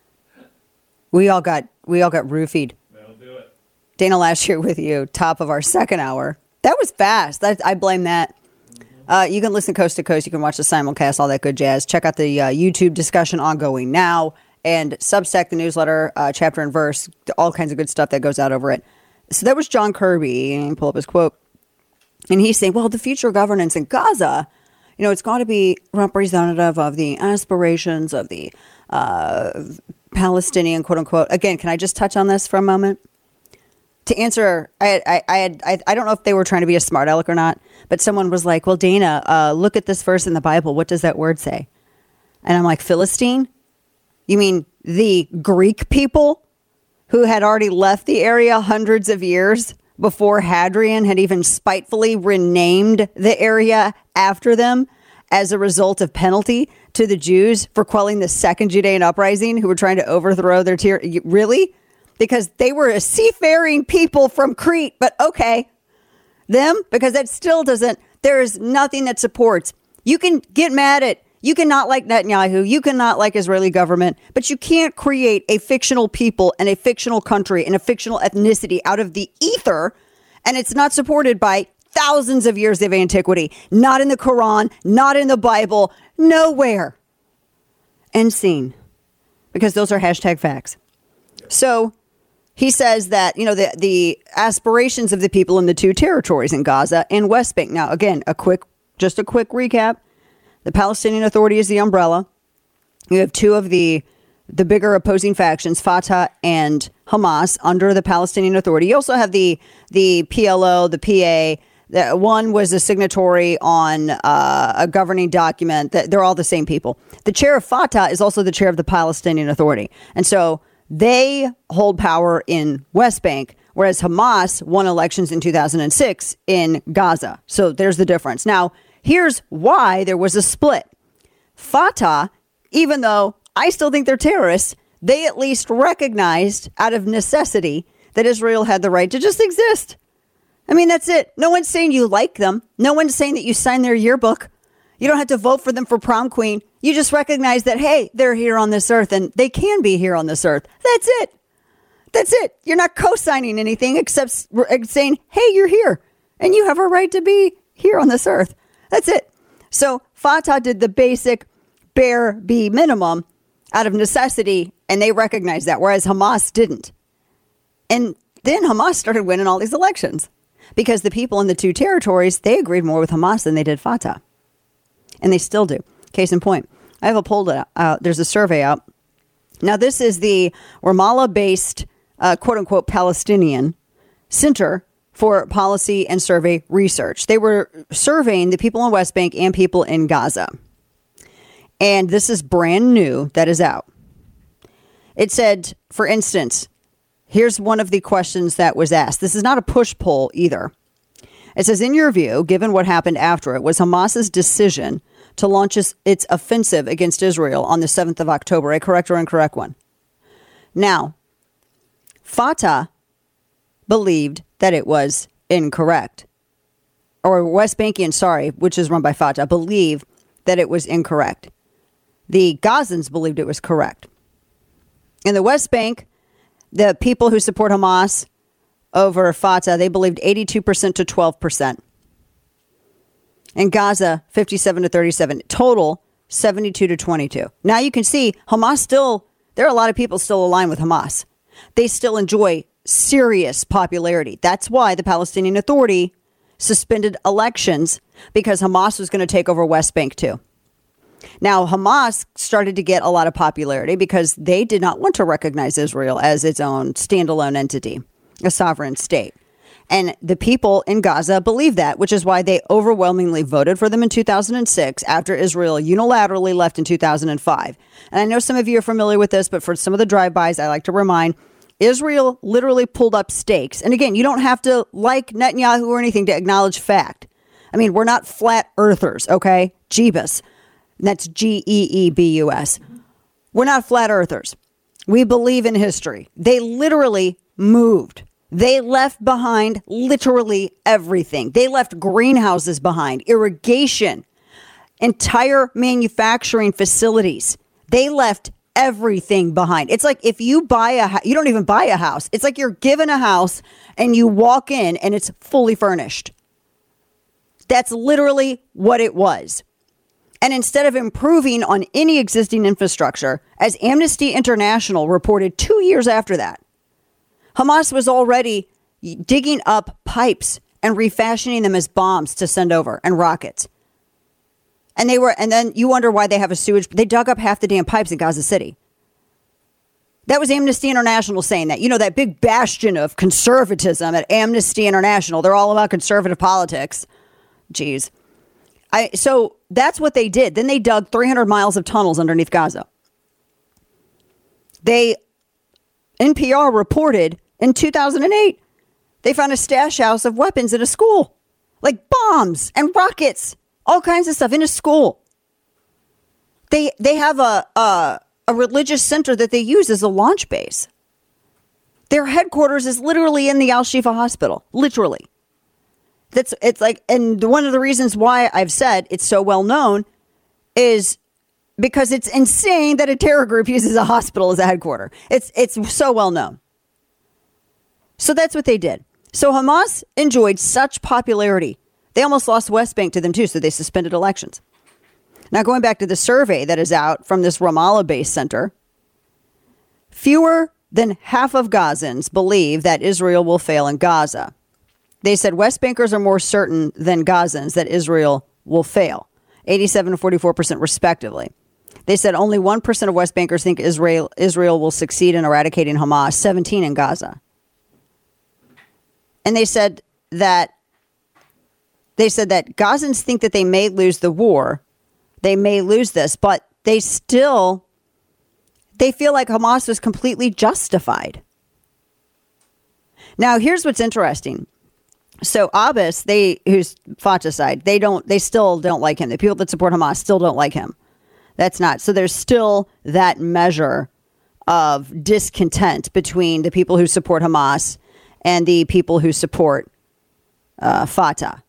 We all got we all got roofied. That'll do it. Dana Lash here with you, top of our second hour. That was fast. That, I blame that. Uh, you can listen coast to coast. You can watch the simulcast, all that good jazz. Check out the uh, YouTube discussion ongoing now. And Substack, the newsletter, uh, chapter and verse, all kinds of good stuff that goes out over it. So that was John Kirby. Pull up his quote. And he's saying, well, the future governance in Gaza, you know, it's got to be representative of the aspirations of the uh, Palestinian, quote unquote. Again, can I just touch on this for a moment? To answer, I, I, I, had, I, I don't know if they were trying to be a smart aleck or not, but someone was like, well, Dana, uh, look at this verse in the Bible. What does that word say? And I'm like, Philistine? You mean the Greek people who had already left the area hundreds of years before Hadrian had even spitefully renamed the area after them as a result of penalty to the Jews for quelling the second Judean uprising who were trying to overthrow their tier? Really? Because they were a seafaring people from Crete, but okay. Them? Because that still doesn't, there is nothing that supports. You can get mad at, you cannot like Netanyahu, you cannot like Israeli government, but you can't create a fictional people and a fictional country and a fictional ethnicity out of the ether, and it's not supported by thousands of years of antiquity. Not in the Quran, not in the Bible, nowhere. End scene. Because those are hashtag facts. So he says that, you know, the, the aspirations of the people in the two territories in Gaza and West Bank. Now, again, a quick, just a quick recap. The Palestinian Authority is the umbrella. You have two of the the bigger opposing factions, Fatah and Hamas, under the Palestinian Authority. You also have the the P L O, the P A. The, one was a signatory on uh, a governing document. That they're all the same people. The chair of Fatah is also the chair of the Palestinian Authority, and so they hold power in West Bank, whereas Hamas won elections in two thousand six in Gaza. So there's the difference. Now, here's why there was a split. Fatah, even though I still think they're terrorists, they at least recognized out of necessity that Israel had the right to just exist. I mean, that's it. No one's saying you like them. No one's saying that you signed their yearbook. You don't have to vote for them for prom queen. You just recognize that, hey, they're here on this earth and they can be here on this earth. That's it. That's it. You're not co-signing anything except saying, hey, you're here and you have a right to be here on this earth. That's it. So Fatah did the basic bare be minimum out of necessity, and they recognized that, whereas Hamas didn't. And then Hamas started winning all these elections because the people in the two territories, they agreed more with Hamas than they did Fatah. And they still do. Case in point, I have a poll out. Uh, there's a survey out. Now, this is the Ramallah-based, uh, quote-unquote, Palestinian Center for Policy and Survey Research. They were surveying the people in West Bank and people in Gaza. And this is brand new that is out. It said, for instance, here's one of the questions that was asked. This is not a push poll either. It says, in your view, given what happened after it, was Hamas's decision to launch its offensive against Israel on the seventh of October a correct or incorrect one? Now, Fatah believed that it was incorrect. Or West Bankian, sorry, which is run by Fatah, believed that it was incorrect. The Gazans believed it was correct. In the West Bank, the people who support Hamas over Fatah, they believed eighty-two percent to twelve percent. In Gaza, fifty-seven to thirty-seven. Total, seventy-two to twenty-two. Now you can see Hamas still, there are a lot of people still aligned with Hamas. They still enjoy serious popularity. That's why the Palestinian Authority suspended elections, because Hamas was going to take over West Bank too. Now, Hamas started to get a lot of popularity because they did not want to recognize Israel as its own standalone entity, a sovereign state. And the people in Gaza believe that, which is why they overwhelmingly voted for them in two thousand six after Israel unilaterally left in two thousand five. And I know some of you are familiar with this, but for some of the drive-bys, I like to remind, Israel literally pulled up stakes. And again, you don't have to like Netanyahu or anything to acknowledge fact. I mean, we're not flat earthers, okay? Jeebus. That's G E E B U S. We're not flat earthers. We believe in history. They literally moved. They left behind literally everything. They left greenhouses behind, irrigation, entire manufacturing facilities. They left everything behind. It's like if you buy a house, you don't even buy a house. It's like you're given a house and you walk in and it's fully furnished. That's literally what it was. And instead of improving on any existing infrastructure, as Amnesty International reported two years after that, Hamas was already digging up pipes and refashioning them as bombs to send over and rockets. And they were, and then you wonder why they have a sewage. They dug up half the damn pipes in Gaza City. That was Amnesty International saying that. You know, that big bastion of conservatism at Amnesty International. They're all about conservative politics. Jeez. I so that's what they did. Then they dug three hundred miles of tunnels underneath Gaza. They, N P R reported in two thousand eight, they found a stash house of weapons at a school, like bombs and rockets, all kinds of stuff in a school. They they have a a, a religious center that they use as a launch base. Their headquarters is literally in the Al Shifa hospital, literally. That's it's like, and one of the reasons why I've said it's so well known is because it's insane that a terror group uses a hospital as a headquarter. It's it's so well known. So that's what they did. So Hamas enjoyed such popularity. They almost lost West Bank to them too, so they suspended elections. Now going back to the survey that is out from this Ramallah-based center, fewer than half of Gazans believe that Israel will fail in Gaza. They said West Bankers are more certain than Gazans that Israel will fail, eighty-seven and forty-four percent respectively. They said only one percent of West Bankers think Israel Israel will succeed in eradicating Hamas, seventeen in Gaza. And they said that they said that Gazans think that they may lose the war. They may lose this, but they still they feel like Hamas was completely justified. Now, here's what's interesting. So Abbas, they who's Fatah side, they don't they still don't like him. The people that support Hamas still don't like him. That's not. So there's still that measure of discontent between the people who support Hamas and the people who support uh, Fatah.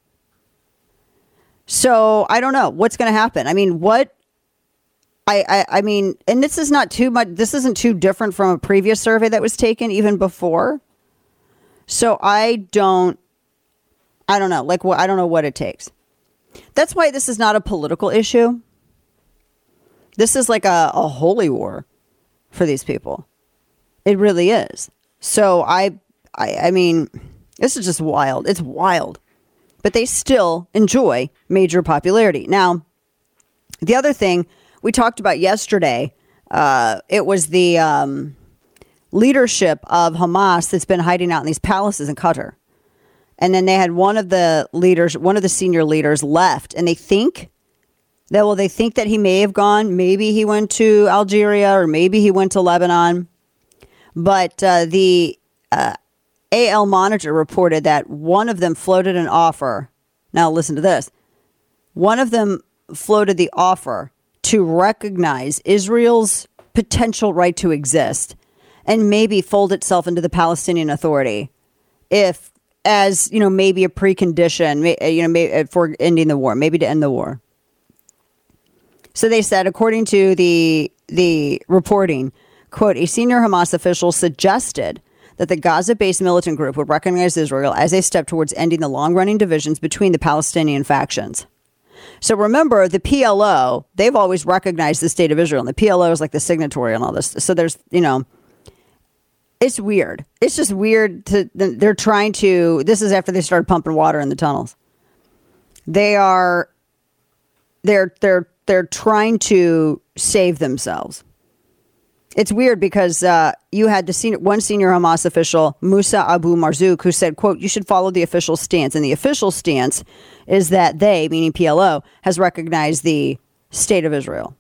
So I don't know what's going to happen. I mean, what I, I I mean, and this is not too much. This isn't too different from a previous survey that was taken even before. So I don't. I don't know. Like, what? I don't know what it takes. That's why this is not a political issue. This is like a, a holy war for these people. It really is. So I, I, I mean, this is just wild. It's wild. But they still enjoy major popularity. Now, the other thing we talked about yesterday, uh, it was the um, leadership of Hamas that's been hiding out in these palaces in Qatar. And then they had one of the leaders, one of the senior leaders left. And they think that, well, they think that he may have gone. Maybe he went to Algeria or maybe he went to Lebanon. But uh, the uh, A L Monitor reported that one of them floated an offer. Now, listen to this. One of them floated the offer to recognize Israel's potential right to exist and maybe fold itself into the Palestinian Authority if, as, you know, maybe a precondition, you know, maybe for ending the war, maybe to end the war. So they said, according to the the reporting, quote, a senior Hamas official suggested that the Gaza-based militant group would recognize Israel as a step towards ending the long-running divisions between the Palestinian factions. So remember, the P L O, they've always recognized the state of Israel, and the P L O is like the signatory on all this. So there's, you know, it's weird. It's just weird to, they're trying to, this is after they started pumping water in the tunnels. They are, they're, they're, they're trying to save themselves. It's weird because uh, you had the senior, one senior Hamas official, Musa Abu Marzouk, who said, quote, you should follow the official stance. And the official stance is that they, meaning P L O, has recognized the state of Israel.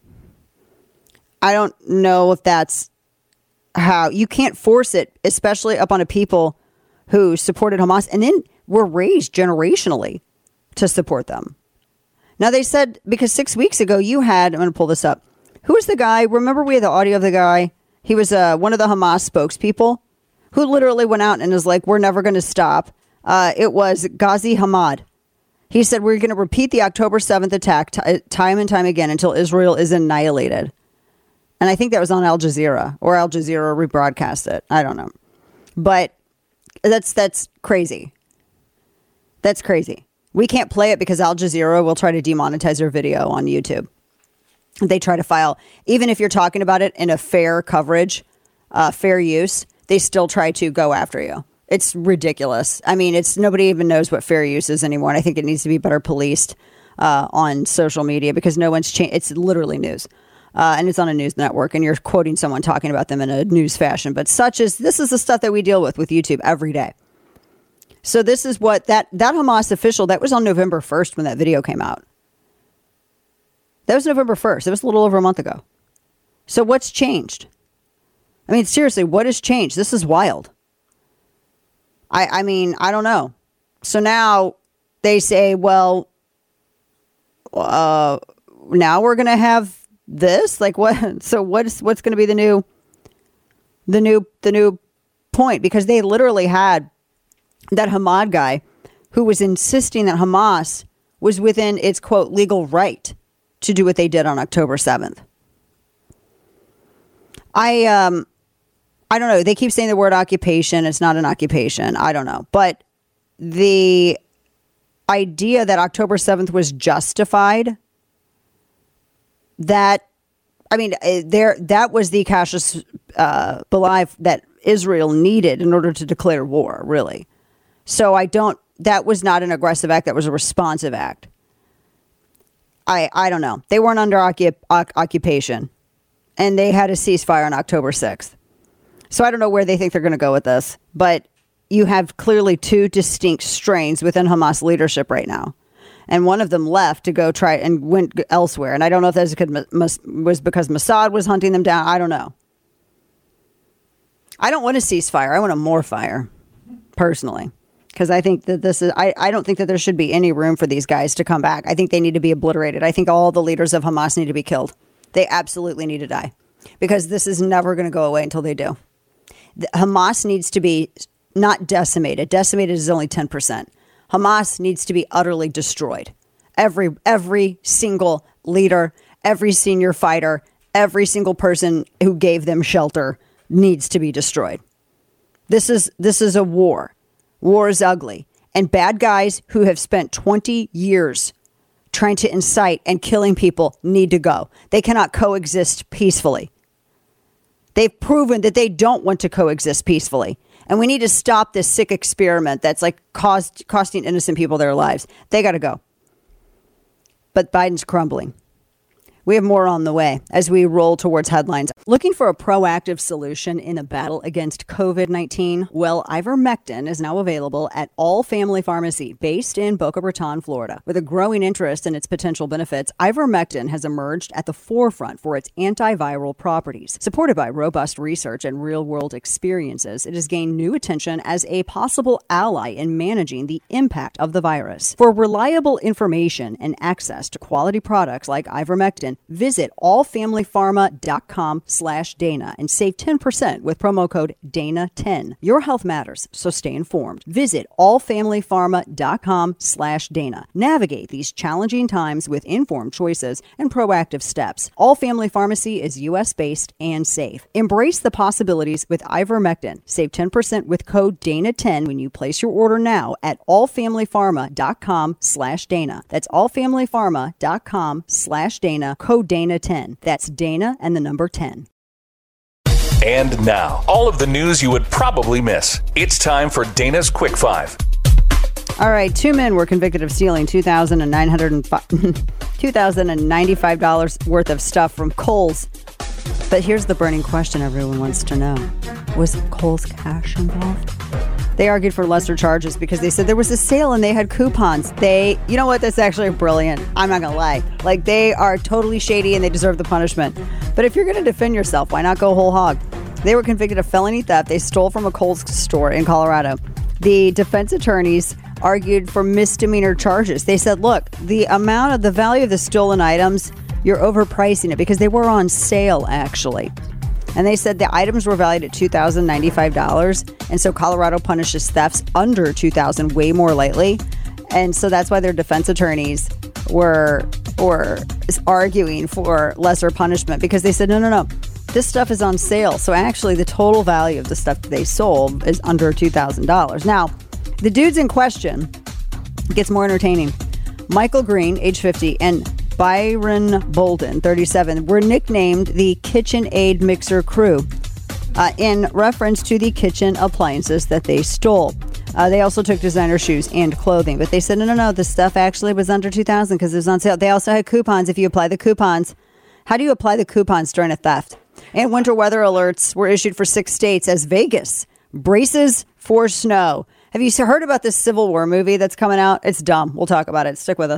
I don't know if that's how, you can't force it, especially upon a people who supported Hamas and then were raised generationally to support them. Now, they said, because six weeks ago you had, I'm going to pull this up. Who was the guy? Remember, we had the audio of the guy. He was uh, one of the Hamas spokespeople who literally went out and is like, we're never going to stop. Uh, it was Ghazi Hamad. He said, we're going to repeat the October seventh attack t- time and time again until Israel is annihilated. And I think that was on Al Jazeera, or Al Jazeera rebroadcast it. I don't know. But that's that's crazy. That's crazy. We can't play it because Al Jazeera will try to demonetize their video on YouTube. They try to file, even if you're talking about it in a fair coverage, uh, fair use, they still try to go after you. It's ridiculous. I mean, it's nobody even knows what fair use is anymore. And I think it needs to be better policed uh, on social media because no one's changed. It's literally news. Uh, and it's on a news network and you're quoting someone talking about them in a news fashion. But such as this is the stuff that we deal with with YouTube every day. So this is what that that Hamas official, that was on November first when that video came out. That was November first. It was a little over a month ago. So what's changed? I mean, seriously, what has changed? This is wild. I, I mean, I don't know. So now they say, well, uh, now we're going to have this. Like what? So what's what's going to be the new, the new, the new point? Because they literally had that Hamad guy who was insisting that Hamas was within its quote legal right to do what they did on October seventh. I um. I don't know. They keep saying the word occupation. It's not an occupation. I don't know. But the idea that October seventh was justified, that, I mean, there that was the casus uh, belli that Israel needed in order to declare war, really. So I don't, that was not an aggressive act. That was a responsive act. I, I don't know. They weren't under occup- occupation, and they had a ceasefire on October sixth. So I don't know where they think they're going to go with this, but you have clearly two distinct strains within Hamas leadership right now. And one of them left to go try and went elsewhere. And I don't know if that was because Mossad was hunting them down. I don't know. I don't want a ceasefire. I want a more fire, personally, because I think that this is, I, I don't think that there should be any room for these guys to come back. I think they need to be obliterated. I think all the leaders of Hamas need to be killed. They absolutely need to die, because this is never going to go away until they do. Hamas needs to be not decimated. Decimated is only ten percent. Hamas needs to be utterly destroyed. Every every single leader, every senior fighter, every single person who gave them shelter needs to be destroyed. This is this is a war. War is ugly. And bad guys who have spent twenty years trying to incite and killing people need to go. They cannot coexist peacefully. They've proven that they don't want to coexist peacefully. And we need to stop this sick experiment that's like caused, costing innocent people their lives. They got to go. But Biden's crumbling. We have more on the way as we roll towards headlines. Looking for a proactive solution in a battle against COVID nineteen? Well, ivermectin is now available at All Family Pharmacy, based in Boca Raton, Florida. With a growing interest in its potential benefits, ivermectin has emerged at the forefront for its antiviral properties. Supported by robust research and real-world experiences, it has gained new attention as a possible ally in managing the impact of the virus. For reliable information and access to quality products like ivermectin, visit allfamilypharma.com slash Dana and save ten percent with promo code Dana ten. Your health matters, so stay informed. Visit allfamilypharma.com slash Dana. Navigate these challenging times with informed choices and proactive steps. All Family Pharmacy is U S based and safe. Embrace the possibilities with ivermectin. Save ten percent with code Dana ten when you place your order now at allfamilypharma.com slash Dana. That's allfamilypharma.com slash Dana. Code Dana ten. That's Dana and the number ten. And now, all of the news you would probably miss. It's time for Dana's Quick Five. All right, two men were convicted of stealing two thousand nine hundred two thousand ninety-five dollars worth of stuff from Kohl's. But here's the burning question everyone wants to know. Was Kohl's cash involved? They argued for lesser charges because they said there was a sale and they had coupons. They, you know what, that's actually brilliant. I'm not going to lie. Like, they are totally shady and they deserve the punishment. But if you're going to defend yourself, why not go whole hog? They were convicted of felony theft. They stole from a Kohl's store in Colorado. The defense attorneys argued for misdemeanor charges. They said, look, the amount of the value of the stolen items, you're overpricing it because they were on sale, actually. And they said the items were valued at two thousand ninety-five dollars. And so Colorado punishes thefts under two thousand dollars way more lightly. And so that's why their defense attorneys were, were arguing for lesser punishment, because they said, no, no, no, this stuff is on sale. So actually the total value of the stuff that they sold is under two thousand dollars. Now, the dudes in question, it gets more entertaining. Michael Green, age fifty, and Byron Bolden, thirty-seven, were nicknamed the KitchenAid Mixer Crew uh, in reference to the kitchen appliances that they stole. Uh, they also took designer shoes and clothing, but they said, no, no, no, the stuff actually was under two thousand dollars because it was on sale. They also had coupons. If you apply the coupons, how do you apply the coupons during a theft? And winter weather alerts were issued for six states as Vegas braces for snow. Have you heard about this Civil War movie that's coming out? It's dumb. We'll talk about it. Stick with us.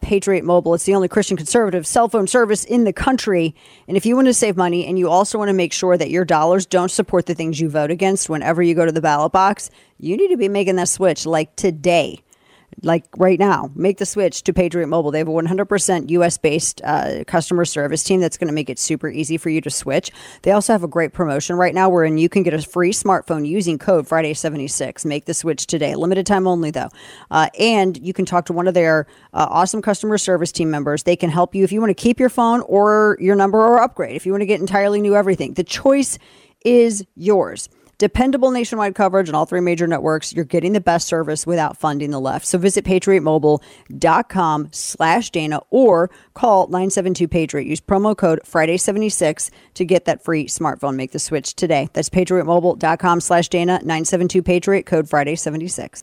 Patriot Mobile. It's the only Christian conservative cell phone service in the country. And if you want to save money and you also want to make sure that your dollars don't support the things you vote against whenever you go to the ballot box, you need to be making that switch like today. Like right now, make the switch to Patriot Mobile. They have a one hundred percent U S-based uh, customer service team that's going to make it super easy for you to switch. They also have a great promotion right now wherein you can get a free smartphone using code Friday seventy-six. Make the switch today. Limited time only, though. Uh, and you can talk to one of their uh, awesome customer service team members. They can help you if you want to keep your phone or your number or upgrade. If you want to get entirely new everything, the choice is yours. Dependable nationwide coverage on all three major networks. You're getting the best service without funding the left. So visit patriotmobile.com slash Dana or call nine seven two Patriot. Use promo code Friday seventy-six to get that free smartphone. Make the switch today. That's patriotmobile.com slash Dana, nine seven two Patriot, code Friday seventy-six.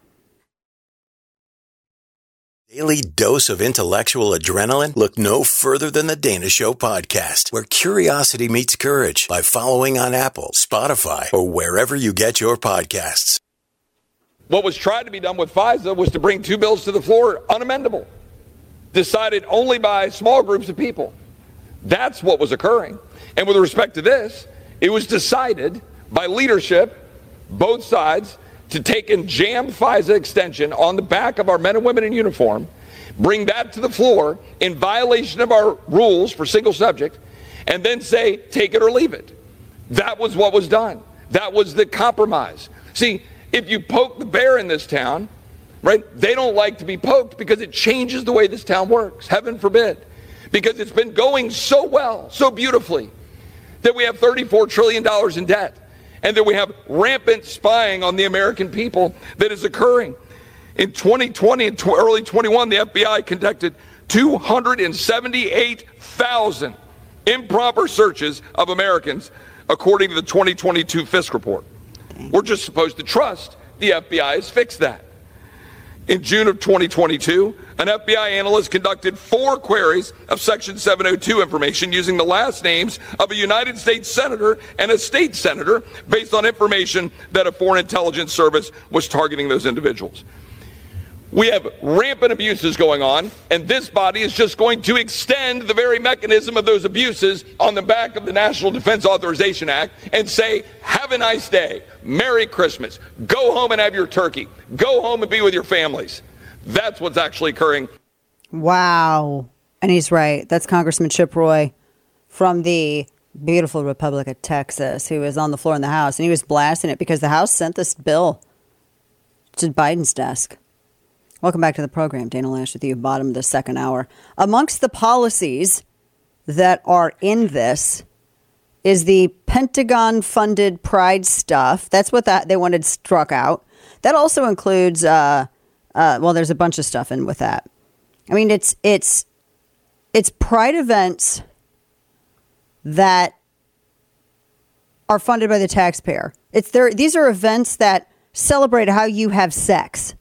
Daily dose of intellectual adrenaline? Look no further than the Dana Show podcast, where curiosity meets courage by following on Apple, Spotify, or wherever you get your podcasts. What was tried to be done with FISA was to bring two bills to the floor unamendable, decided only by small groups of people. That's what was occurring. And with respect to this, it was decided by leadership, both sides, to take and jam FISA extension on the back of our men and women in uniform, bring that to the floor in violation of our rules for single subject, and then say, take it or leave it. That was what was done. That was the compromise. See, if you poke the bear in this town, right, they don't like to be poked because it changes the way this town works. Heaven forbid. Because it's been going so well, so beautifully, that we have thirty-four trillion dollars in debt. And that we have rampant spying on the American people that is occurring. In twenty twenty and early twenty-one, the F B I conducted two hundred seventy-eight thousand improper searches of Americans, according to the twenty twenty-two Fisk report. We're just supposed to trust the F B I has fixed that. In June of twenty twenty-two, an F B I analyst conducted four queries of Section seven oh two information using the last names of a United States senator and a state senator based on information that a foreign intelligence service was targeting those individuals. We have rampant abuses going on, and this body is just going to extend the very mechanism of those abuses on the back of the National Defense Authorization Act and say, have a nice day, Merry Christmas, go home and have your turkey, go home and be with your families. That's what's actually occurring. Wow. And he's right. That's Congressman Chip Roy from the beautiful Republic of Texas, who was on the floor in the House, and he was blasting it because the House sent this bill to Biden's desk. Welcome back to the program. Dana Loesch with you, bottom of the second hour. Amongst the policies that are in this is the Pentagon-funded Pride stuff. That's what that they wanted struck out. That also includes, uh, uh, well, there's a bunch of stuff in with that. I mean, it's it's it's Pride events that are funded by the taxpayer. It's there. These are events that celebrate how you have sex.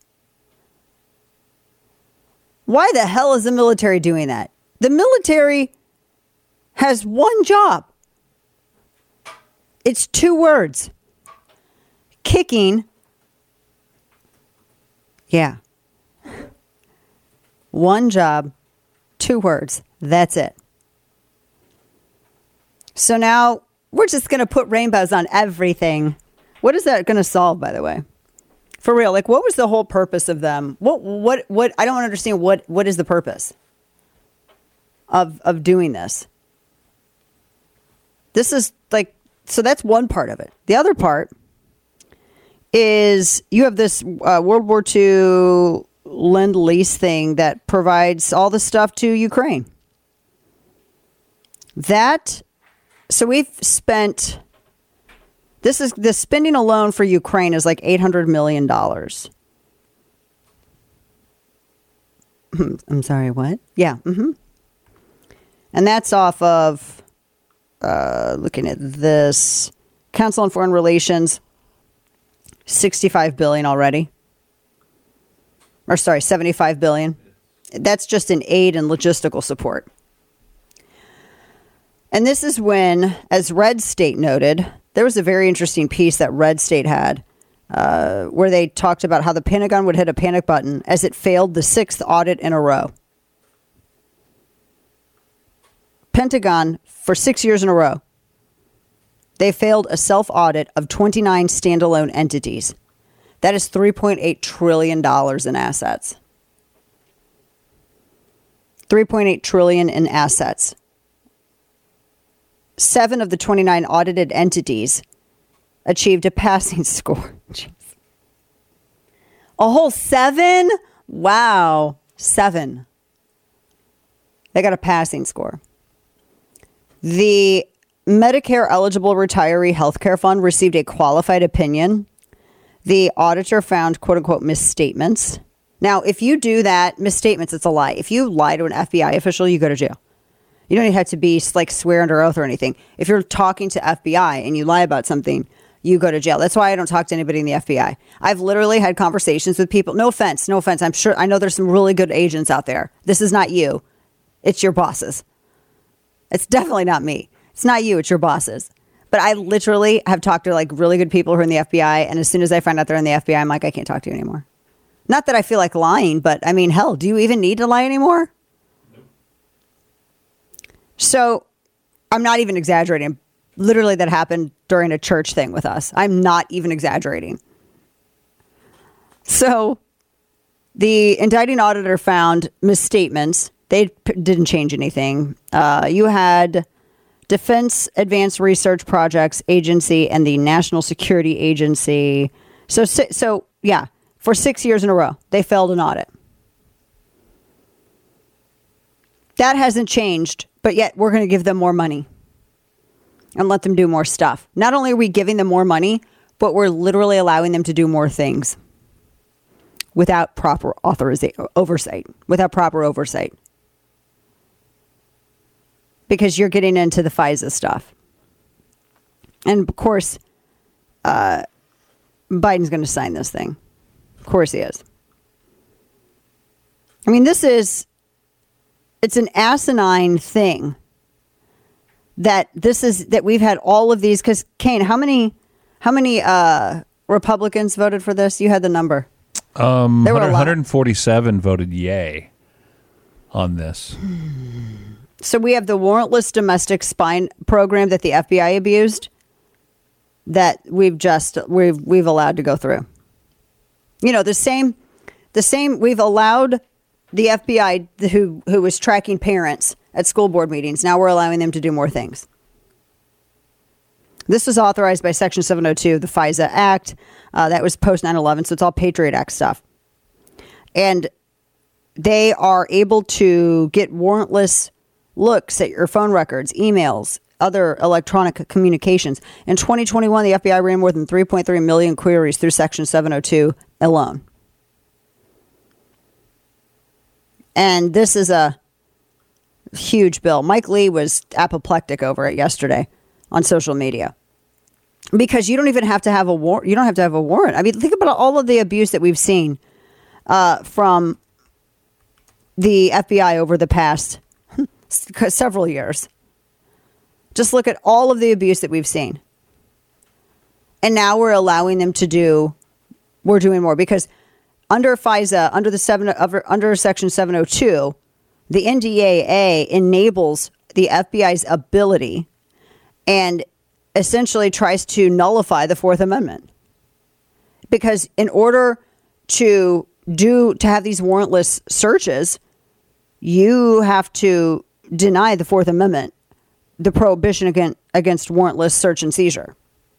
Why the hell is the military doing that? The military has one job. It's two words. Kicking. Yeah. One job, two words. That's it. So now we're just going to put rainbows on everything. What is that going to solve, by the way? For real, like, what was the whole purpose of them? What, what, what? I don't understand. What, what is the purpose of, of doing this? This is like, so that's one part of it. The other part is you have this uh, World War Two Lend-Lease thing that provides all the stuff to Ukraine. That, so we've spent... This is the spending alone for Ukraine is like eight hundred million dollars. I'm sorry, what? Yeah. Mm-hmm. And that's off of, uh, looking at this, Council on Foreign Relations, sixty-five billion dollars already. Or sorry, seventy-five billion dollars. That's just in aid and logistical support. And this is when, as Red State noted, there was a very interesting piece that Red State had uh, where they talked about how the Pentagon would hit a panic button as it failed the sixth audit in a row. Pentagon, for six years in a row, they failed a self-audit of twenty-nine standalone entities. That is three point eight trillion dollars in assets. three point eight trillion dollars in assets. Seven of the twenty-nine audited entities achieved a passing score. Jeez. A whole seven? Wow. Seven. They got a passing score. The Medicare eligible retiree healthcare fund received a qualified opinion. The auditor found quote unquote misstatements. Now, if you do that, misstatements, it's a lie. If you lie to an F B I official, you go to jail. You don't even have to be like swear under oath or anything. If you're talking to F B I and you lie about something, you go to jail. That's why I don't talk to anybody in the F B I. I've literally had conversations with people. No offense, no offense. I'm sure, I know there's some really good agents out there. This is not you. It's your bosses. It's definitely not me. It's not you. It's your bosses. But I literally have talked to like really good people who are in the F B I. And as soon as I find out they're in the F B I, I'm like, I can't talk to you anymore. Not that I feel like lying, but I mean, hell, do you even need to lie anymore? So I'm not even exaggerating. Literally, that happened during a church thing with us. I'm not even exaggerating. So the indicting auditor found misstatements. They p- didn't change anything. Uh, you had Defense Advanced Research Projects Agency and the National Security Agency. So, so yeah, for six years in a row, they failed an audit. That hasn't changed, but yet we're going to give them more money and let them do more stuff. Not only are we giving them more money, but we're literally allowing them to do more things without proper authorization, oversight, without proper oversight. Because you're getting into the FISA stuff. And of course, uh, Biden's going to sign this thing. Of course he is. I mean, this is, it's an asinine thing that this is, that we've had all of these, because Kane, how many, how many uh, Republicans voted for this? You had the number. Um, one hundred forty-seven voted yay on this. So we have the warrantless domestic spy program that the F B I abused that we've just, we've, we've allowed to go through. You know, the same, the same, we've allowed the F B I who, who was tracking parents at school board meetings. Now we're allowing them to do more things. This was authorized by Section seven oh two of the FISA Act. Uh, that was post nine eleven. So it's all Patriot Act stuff. And they are able to get warrantless looks at your phone records, emails, other electronic communications. In twenty twenty-one, the F B I ran more than three point three million queries through Section seven oh two alone. And this is a huge bill. Mike Lee was apoplectic over it yesterday on social media. Because you don't even have to have a warrant. You don't have to have a warrant. I mean, think about all of the abuse that we've seen uh, from the F B I over the past several years. Just look at all of the abuse that we've seen. And now we're allowing them to do, we're doing more. Because under FISA, under the seven, under Section seven oh two, the N D A A enables the F B I's ability and essentially tries to nullify the Fourth Amendment. Because in order to do, to have these warrantless searches, you have to deny the Fourth Amendment, the prohibition against, against warrantless search and seizure.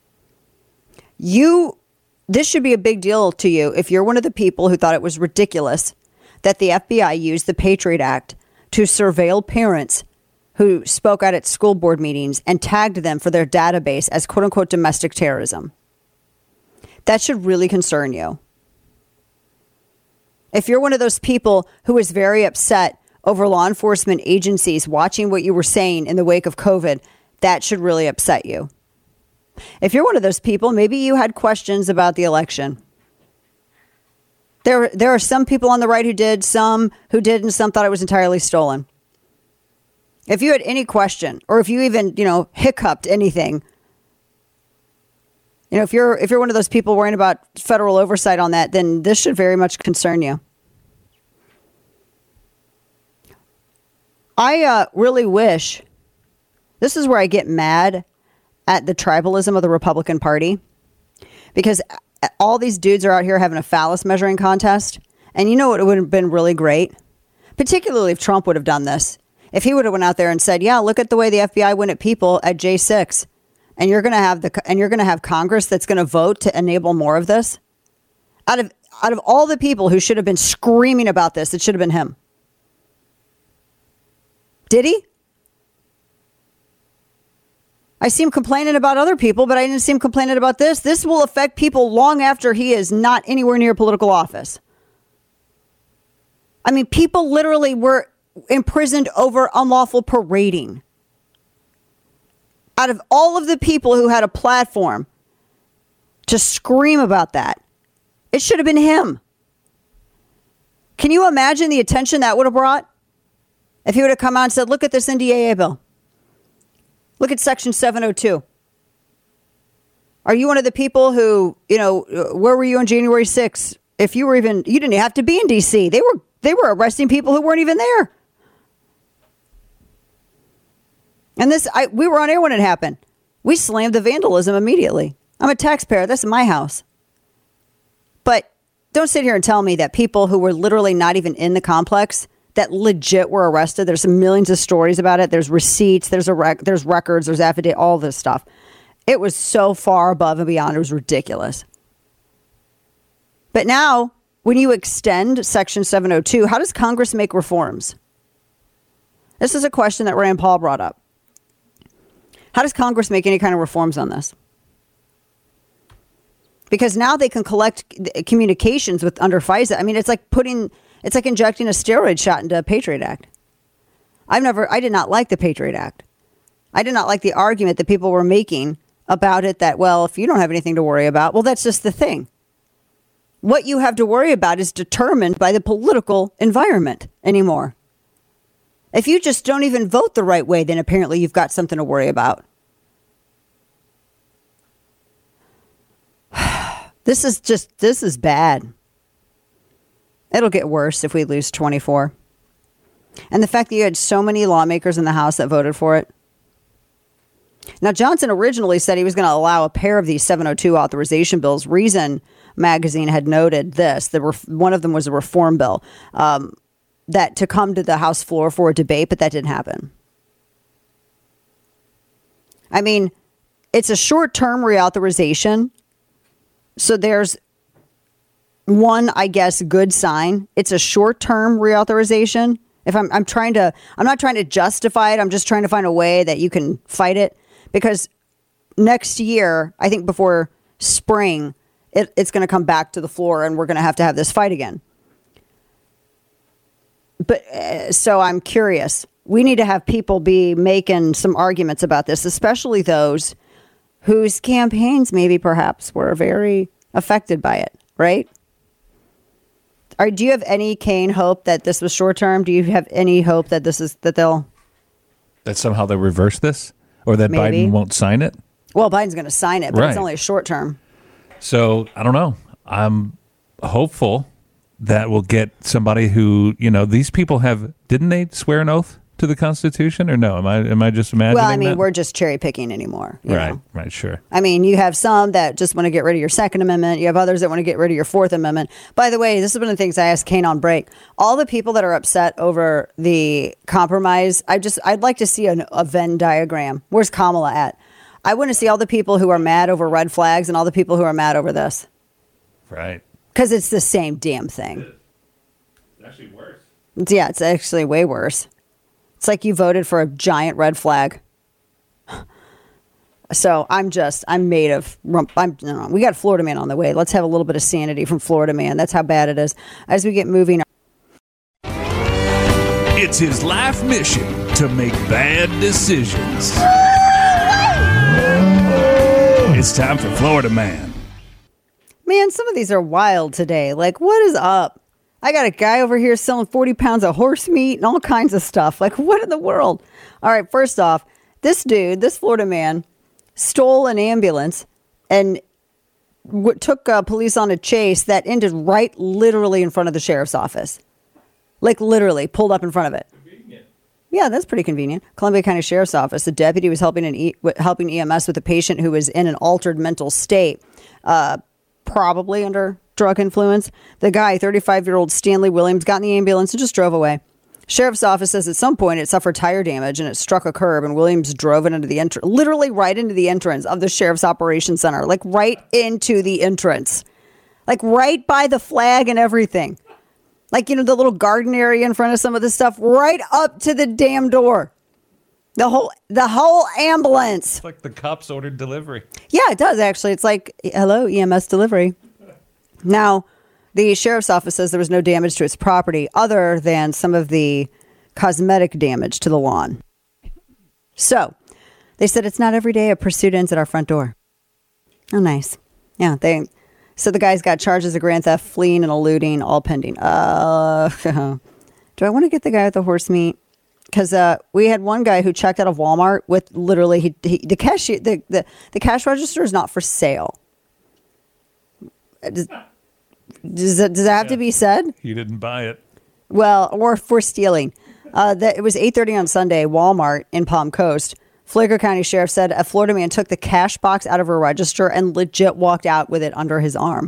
You, this should be a big deal to you if you're one of the people who thought it was ridiculous that the F B I used the Patriot Act to surveil parents who spoke out at school board meetings and tagged them for their database as quote unquote domestic terrorism. That should really concern you. If you're one of those people who is very upset over law enforcement agencies watching what you were saying in the wake of COVID, that should really upset you. If you're one of those people, maybe you had questions about the election. There, there are some people on the right who did, some who didn't, some thought it was entirely stolen. If you had any question, or if you even, you know, hiccuped anything, you know, if you're if you're one of those people worrying about federal oversight on that, then this should very much concern you. I uh, really wish This is where I get mad at the tribalism of the Republican Party, because all these dudes are out here having a phallus measuring contest. And you know what? It would have been really great, particularly if Trump would have done this. If he would have went out there and said, yeah, look at the way the F B I went at people at J six. And you're going to have the and you're going to have Congress that's going to vote to enable more of this. Out of out of all the people who should have been screaming about this, it should have been him. Did he? I see him complaining about other people, but I didn't see him complaining about this. This will affect people long after he is not anywhere near political office. I mean, people literally were imprisoned over unlawful parading. Out of all of the people who had a platform to scream about that, it should have been him. Can you imagine the attention that would have brought if he would have come out and said, look at this N D A A bill. Look at Section seven oh two. Are you one of the people who, you know, where were you on January sixth? If you were even, you didn't have to be in D C. They were, they were arresting people who weren't even there. And this, I, we were on air when it happened. We slammed the vandalism immediately. I'm a taxpayer. That's my house. But don't sit here and tell me that people who were literally not even in the complex that legit were arrested. There's millions of stories about it. There's receipts. There's a rec- there's records. There's affidavit. All this stuff. It was so far above and beyond. It was ridiculous. But now, when you extend Section seven oh two, how does Congress make reforms? This is a question that Rand Paul brought up. How does Congress make any kind of reforms on this? Because now they can collect communications with under FISA. I mean, it's like putting, it's like injecting a steroid shot into a Patriot Act. I've never, I did not like the Patriot Act. I did not like the argument that people were making about it that, well, if you don't have anything to worry about, well, that's just the thing. What you have to worry about is determined by the political environment anymore. If you just don't even vote the right way, then apparently you've got something to worry about. This is just, this is bad. It'll get worse if we lose twenty-four. And the fact that you had so many lawmakers in the House that voted for it. Now, Johnson originally said he was going to allow a pair of these seven oh two authorization bills. Reason magazine had noted this. The ref- one of them was a reform bill. Um, that to come to the House floor for a debate, but that didn't happen. I mean, it's a short-term reauthorization. So there's one, I guess, good sign. It's a short-term reauthorization. If I'm, I'm trying to, I'm not trying to justify it. I'm just trying to find a way that you can fight it, because next year, I think before spring, it, it's going to come back to the floor and we're going to have to have this fight again. But uh, so I'm curious. We need to have people be making some arguments about this, especially those whose campaigns maybe perhaps were very affected by it, right? Or do you have any Kane hope that this was short term? Do you have any hope that this is that they'll that somehow they'll reverse this, or that maybe Biden won't sign it? Well, Biden's going to sign it, but right. It's only a short term. So I don't know. I'm hopeful that we'll get somebody who, you know, these people have, didn't they swear an oath to the Constitution, or no? Am I am I just imagining Well, I mean, that? we're just cherry picking anymore. you Right, know? right, sure. I mean, you have some that just want to get rid of your Second Amendment. You have others that want to get rid of your Fourth Amendment. By the way, this is one of the things I asked Kane on break. All the people that are upset over the compromise, I just, I'd like to see an, a Venn diagram. Where's Kamala at? I want to see all the people who are mad over red flags and all the people who are mad over this. Right. Because it's the same damn thing. It's actually worse. Yeah, it's actually way worse. It's like you voted for a giant red flag. So I'm just, I'm made of, I'm, no, we got Florida Man on the way. Let's have a little bit of sanity from Florida Man. That's how bad it is. As we get moving. It's his life mission to make bad decisions. It's time for Florida Man. Man, some of these are wild today. Like, what is up? I got a guy over here selling forty pounds of horse meat and all kinds of stuff. Like, what in the world? All right, first off, this dude, this Florida man, stole an ambulance and w- took uh, police on a chase that ended right literally in front of the sheriff's office. Like, literally, pulled up in front of it. Yeah, that's pretty convenient. Columbia County Sheriff's Office. The deputy was helping an e- helping E M S with a patient who was in an altered mental state, uh, probably under drug influence. The guy, thirty-five-year-old Stanley Williams, got in the ambulance and just drove away. Sheriff's office says at some point it suffered tire damage and it struck a curb, and Williams drove it into the entrance, literally right into the entrance of the Sheriff's Operations Center, like right into the entrance, like right by the flag and everything. Like, you know, the little garden area in front of some of this stuff, right up to the damn door. The whole, the whole ambulance. It's like the cops ordered delivery. Yeah, it does actually. It's like, hello, E M S delivery. Now, the sheriff's office says there was no damage to its property other than some of the cosmetic damage to the lawn. So, they said it's not every day a pursuit ends at our front door. Oh, nice. Yeah, they... So the guy's got charges of grand theft, fleeing, and eluding, all pending. Uh, do I want to get the guy with the horse meat? Because uh, we had one guy who checked out of Walmart with literally he, he, the cash the, the the cash register is not for sale. Does, does that, does that have yeah. to be said? You didn't buy it. Well, or for stealing. Uh, that it was eight thirty on Sunday. Walmart in Palm Coast. Flagler County Sheriff said a Florida man took the cash box out of a register and legit walked out with it under his arm.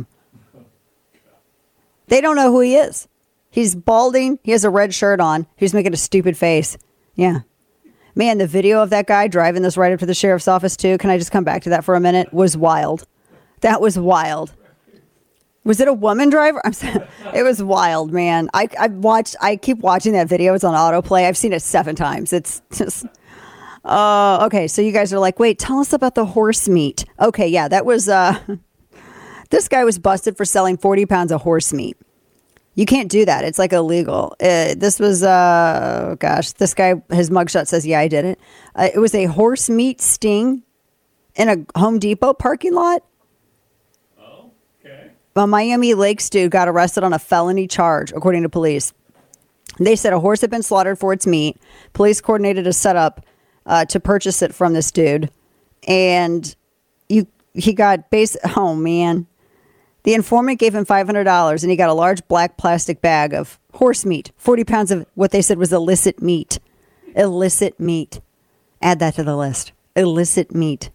They don't know who he is. He's balding. He has a red shirt on. He's making a stupid face. Yeah. Man, the video of that guy driving this right up to the sheriff's office, too, can I just come back to that for a minute, was wild. That was wild. Was it a woman driver? I'm sorry. It was wild, man. I, I watched, I keep watching that video. It's on autoplay. I've seen it seven times. It's just... Uh, okay, so you guys are like, wait, tell us about the horse meat. Okay, yeah, that was, uh, this guy was busted for selling forty pounds of horse meat. You can't do that. It's like illegal. Uh, this was, uh, gosh, this guy, his mugshot says, yeah, I did it. Uh, it was a horse meat sting in a Home Depot parking lot. Oh, okay. A Miami Lakes dude got arrested on a felony charge, according to police. They said a horse had been slaughtered for its meat. Police coordinated a setup Uh, to purchase it from this dude, and you he got base. Oh man, the informant gave him five hundred dollars, and he got a large black plastic bag of horse meat, forty pounds of what they said was illicit meat. Illicit meat. Add that to the list. Illicit meat.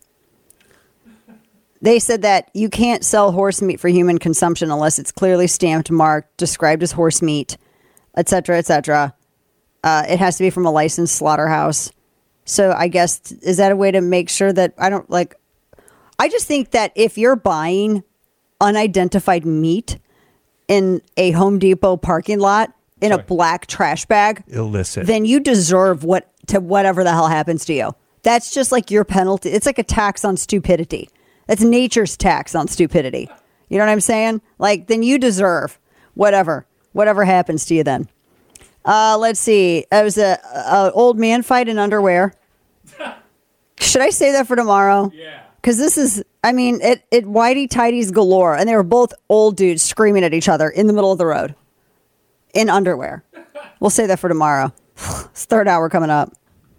They said that you can't sell horse meat for human consumption unless it's clearly stamped, marked, described as horse meat, et cetera, et cetera. Uh, it has to be from a licensed slaughterhouse. So I guess, is that a way to make sure that I don't like, I just think that if you're buying unidentified meat in a Home Depot parking lot in Sorry. a black trash bag, illicit, then you deserve what to whatever the hell happens to you. That's just like your penalty. It's like a tax on stupidity. That's nature's tax on stupidity. You know what I'm saying? Like, then you deserve whatever, whatever happens to you then. Uh, let's see. It was a, a old man fight in underwear. Should I say that for tomorrow? Yeah. Because this is, I mean, it, it whitey tighties galore. And they were both old dudes screaming at each other in the middle of the road in underwear. We'll say that for tomorrow. It's third hour coming up.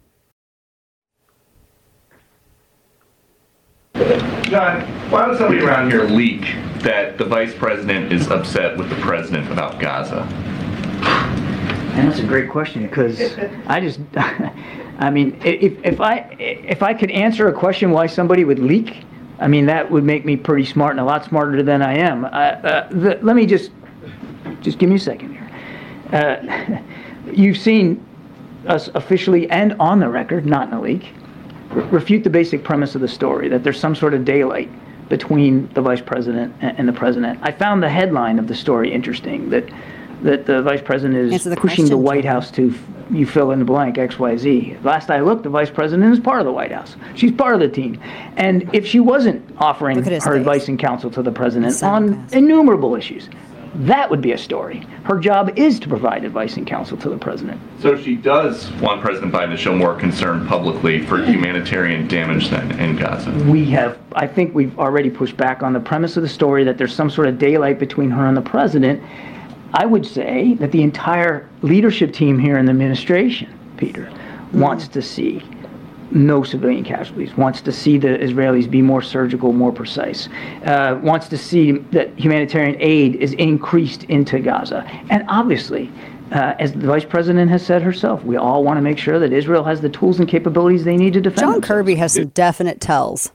John, why would somebody around here leak that the vice president is upset with the president about Gaza? And that's a great question, because I just, I mean, if, if I if I could answer a question why somebody would leak, I mean, that would make me pretty smart and a lot smarter than I am. Uh, uh, the, let me just, just give me a second here. Uh, you've seen us officially and on the record, not in a leak, re- refute the basic premise of the story, that there's some sort of daylight between the vice president and, and the president. I found the headline of the story interesting, that that the vice president is the pushing the question, White House to, you fill in the blank, X Y Z. Last I looked, the vice president is part of the White House. She's part of the team. And if she wasn't offering her face. advice and counsel to the president on pass. innumerable issues, that would be a story. Her job is to provide advice and counsel to the president. So she does want President Biden to show more concern publicly for humanitarian damage then in Gaza. We have, I think we've already pushed back on the premise of the story that there's some sort of daylight between her and the president. I would say that the entire leadership team here in the administration, Peter, mm-hmm. wants to see no civilian casualties, wants to see the Israelis be more surgical, more precise, uh, wants to see that humanitarian aid is increased into Gaza. And obviously, uh, as the vice president has said herself, we all want to make sure that Israel has the tools and capabilities they need to defend John themselves. Kirby has some definite tells.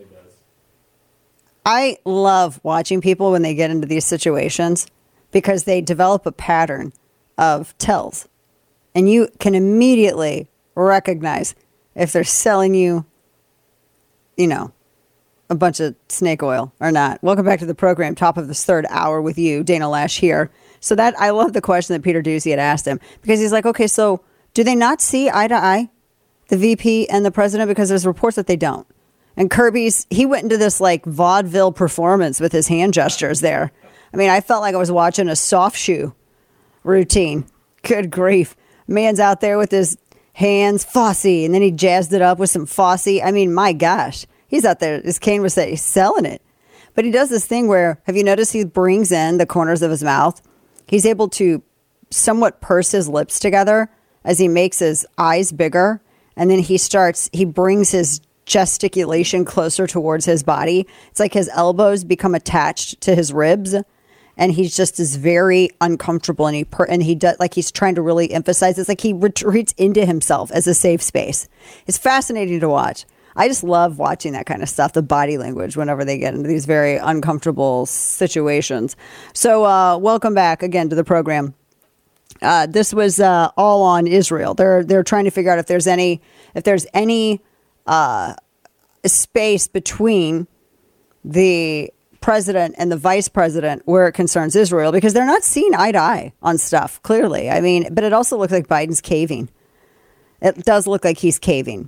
I love watching people when they get into these situations because they develop a pattern of tells. And you can immediately recognize if they're selling you, you know, a bunch of snake oil or not. Welcome back to the program, top of this third hour with you, Dana Lash here. So that, I love the question that Peter Doocy had asked him, because he's like, okay, so do they not see eye to eye, the V P and the president? Because there's reports that they don't. And Kirby's, he went into this like vaudeville performance with his hand gestures there. I mean, I felt like I was watching a soft shoe routine. Good grief. Man's out there with his hands, Fosse, and then he jazzed it up with some Fosse. I mean, my gosh. He's out there, as Kane was saying, he's selling it. But he does this thing where, have you noticed he brings in the corners of his mouth? He's able to somewhat purse his lips together as he makes his eyes bigger. And then he starts, he brings his gesticulation closer towards his body. It's like his elbows become attached to his ribs. And he's just is very uncomfortable. And he, per, and he does, like he's trying to really emphasize, it's like he retreats into himself as a safe space. It's fascinating to watch. I just love watching that kind of stuff, the body language, whenever they get into these very uncomfortable situations. So uh, welcome back again to the program. Uh, this was uh, all on Israel. They're they're trying to figure out if there's any if there's any uh, space between the president and the vice president where it concerns Israel, because they're not seeing eye to eye on stuff, clearly. I mean, but it also looks like Biden's caving. It does look like he's caving.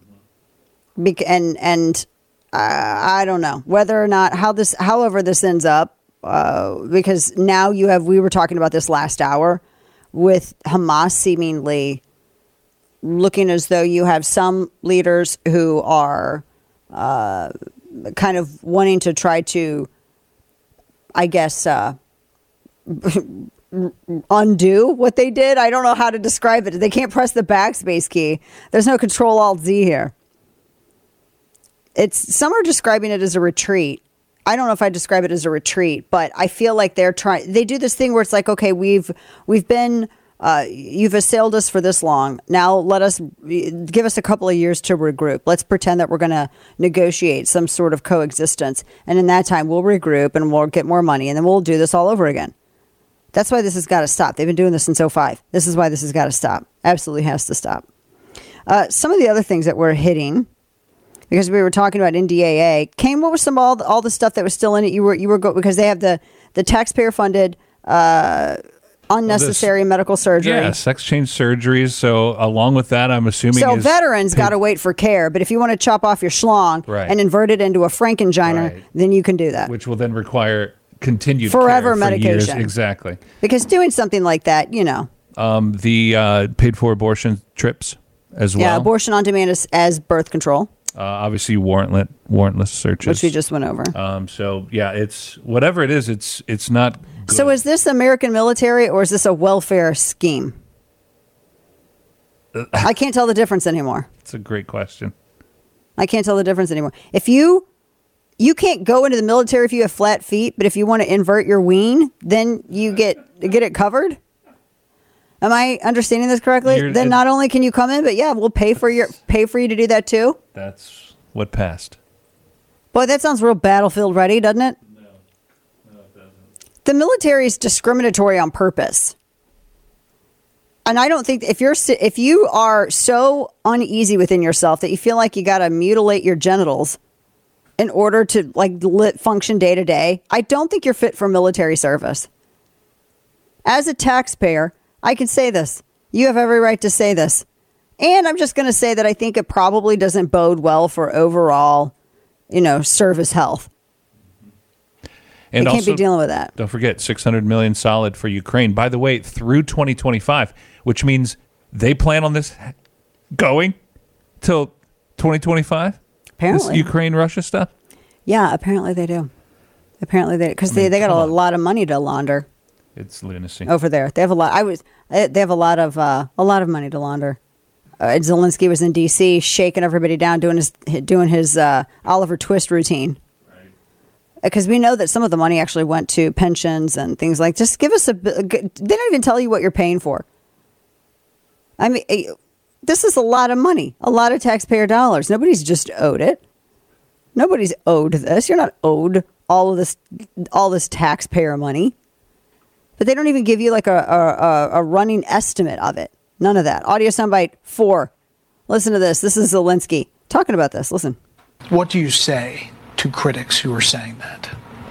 And and uh, I don't know whether or not how this, however this ends up, uh, because now you have, we were talking about this last hour with Hamas seemingly looking as though you have some leaders who are uh, kind of wanting to try to, I guess, uh, undo what they did. I don't know how to describe it. They can't press the backspace key. There's no Control Alt Z here. It's, some are describing it as a retreat. I don't know if I describe it as a retreat, but I feel like they're trying, they do this thing where it's like, okay, we've, we've been, uh, you've assailed us for this long. Now let us, give us a couple of years to regroup. Let's pretend that we're going to negotiate some sort of coexistence. And in that time, we'll regroup and we'll get more money and then we'll do this all over again. That's why this has got to stop. They've been doing this since oh five. This is why this has got to stop. Absolutely has to stop. Uh, some of the other things that we're hitting, because we were talking about N D A A. Kane, what was some all the, all the stuff that was still in it? You were you were go, because they have the the taxpayer funded uh, unnecessary this, medical surgery. Yeah, sex change surgeries. So along with that, I'm assuming so is veterans got to wait for care. But if you want to chop off your schlong right. and invert it into a Frankengina, right. then you can do that. Which will then require continued forever care medication. For years. Exactly. Because doing something like that, you know, um, the uh, paid for abortion trips as well. Yeah, abortion on demand is as birth control. Uh, obviously, warrantless warrantless searches, which we just went over. Um, so yeah, it's whatever it is. It's it's not good. So is this American military or is this a welfare scheme? I can't tell the difference anymore. It's a great question. I can't tell the difference anymore. If you you can't go into the military if you have flat feet, but if you want to invert your ween, then you get get it covered. Am I understanding this correctly? You're, then not only can you come in, but yeah, we'll pay for your pay for you to do that too. That's what passed. Boy, that sounds real battlefield ready, doesn't it? No, no, it doesn't. The military is discriminatory on purpose, and I don't think if you're if you are so uneasy within yourself that you feel like you got to mutilate your genitals in order to like lit function day to day, I don't think you're fit for military service. As a taxpayer, I can say this. You have every right to say this. And I'm just going to say that I think it probably doesn't bode well for overall, you know, service health. And we can't also, be dealing with that. Don't forget, six hundred million dollars solid for Ukraine. By the way, through twenty twenty-five, which means they plan on this going till twenty twenty-five? Apparently. This Ukraine-Russia stuff? Yeah, apparently they do. Apparently they, because I mean, they, they got a on. lot of money to launder. It's lunacy. Over there. They have a lot. I was, they have a lot of, uh, a lot of money to launder. Uh, Zelensky was in D C shaking everybody down, doing his, doing his, uh, Oliver Twist routine. Because we know that some of the money actually went to pensions and things like, just give us a, they don't even tell you what you're paying for. I mean, eh, this is a lot of money, a lot of taxpayer dollars. Nobody's just owed it. Nobody's owed this. You're not owed all of this, all this taxpayer money. But they don't even give you like a, a, a running estimate of it. None of that. Audio soundbite four. Listen to this. This is Zelensky talking about this. Listen. What do you say to critics who are saying that?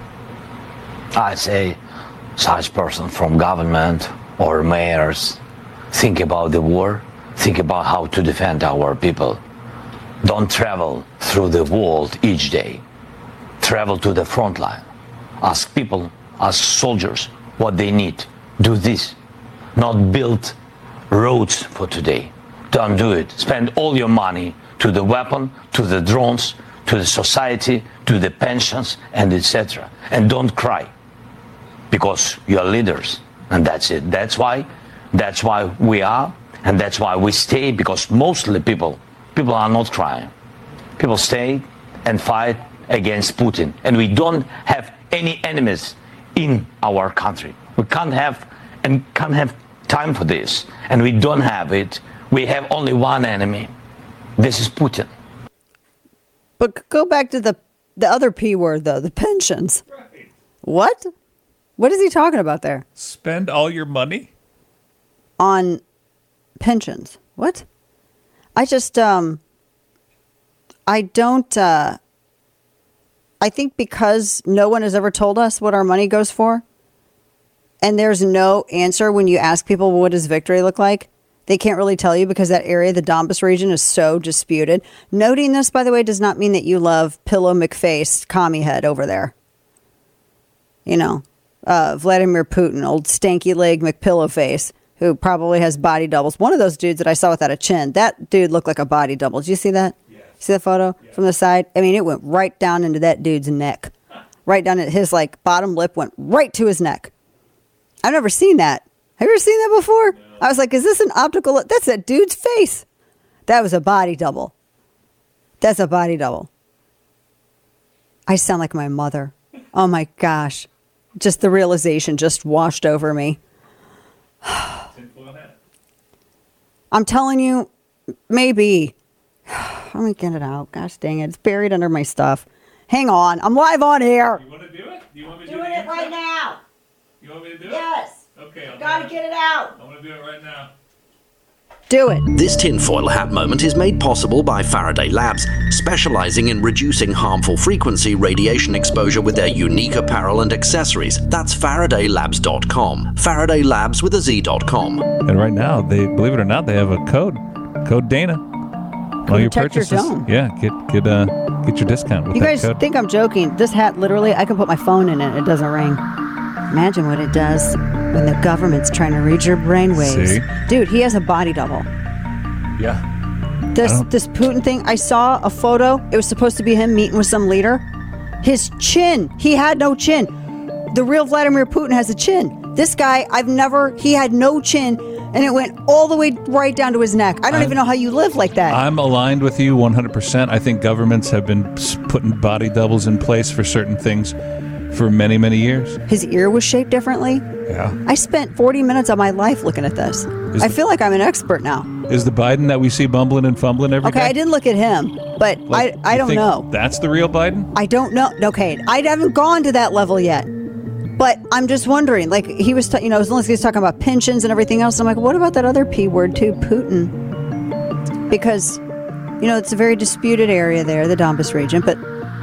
I say such person from government or mayors think about the war, think about how to defend our people. Don't travel through the world each day. Travel to the front line. Ask people, ask soldiers what they need. Do this. Not build roads for today. Don't do it. Spend all your money to the weapon, to the drones, to the society, to the pensions, and et cetera. And don't cry. Because you're leaders, and that's it. That's why, that's why we are, and that's why we stay. Because mostly people, people are not crying. People stay and fight against Putin, and we don't have any enemies in our country. We can't have and can't have time for this, and we don't have it. We have only one enemy. This is Putin. But go back to the the other P word though, the pensions. Right. What? What is he talking about there? Spend all your money on pensions. What? I just, um, I don't, uh, I think because no one has ever told us what our money goes for, and there's no answer when you ask people, well, what does victory look like? They can't really tell you because that area, the Donbas region, is so disputed. Noting this, by the way, does not mean that you love Pillow McFace, commie head over there. You know. Uh, Vladimir Putin, old stanky leg McPillowface, who probably has body doubles. One of those dudes that I saw without a chin, that dude looked like a body double. Did you see that? Yes. See the photo yes. from the side? I mean, it went right down into that dude's neck. Right down at his like bottom lip went right to his neck. I've never seen that. Have you ever seen that before? No. I was like, is this an optical? That's that dude's face. That was a body double. That's a body double. I sound like my mother. Oh my gosh. Just the realization just washed over me. I'm telling you, maybe. Let me get it out. Gosh dang it. It's buried under my stuff. Hang on. I'm live on air. You want to do it? Do you want me to Doing do it right now. You want me to do it? Yes. Okay. I'll Gotta get it out. I'm going to do it right now. Do it. This tinfoil hat moment is made possible by Faraday Labs, specializing in reducing harmful frequency radiation exposure with their unique apparel and accessories. That's faraday labs dot com. Faraday Labs with a Z dot com. And right now, they believe it or not, they have a code. Code Dana. All your purchases. Your dome. Yeah, get get uh get your discount with you that guys code. Think I'm joking. This hat, literally, I can put my phone in it. It doesn't ring. Imagine what it does when the government's trying to read your brainwaves. See? Dude, he has a body double. Yeah. This this Putin thing, I saw a photo. It was supposed to be him meeting with some leader. His chin, he had no chin. The real Vladimir Putin has a chin. This guy, I've never, he had no chin, and it went all the way right down to his neck. I don't I'm, even know how you live like that. I'm aligned with you one hundred percent. I think governments have been putting body doubles in place for certain things for many, many years. His ear was shaped differently. Yeah. I spent forty minutes of my life looking at this. Is I the, feel like I'm an expert now. Is the Biden that we see bumbling and fumbling every okay, day? I didn't look at him, but like, I I don't know. That's the real Biden? I don't know. Okay, I haven't gone to that level yet. But I'm just wondering, like he was, t- you know, Zelensky was talking about pensions and everything else. I'm like, what about that other P word too, Putin? Because, you know, it's a very disputed area there, the Donbas region. But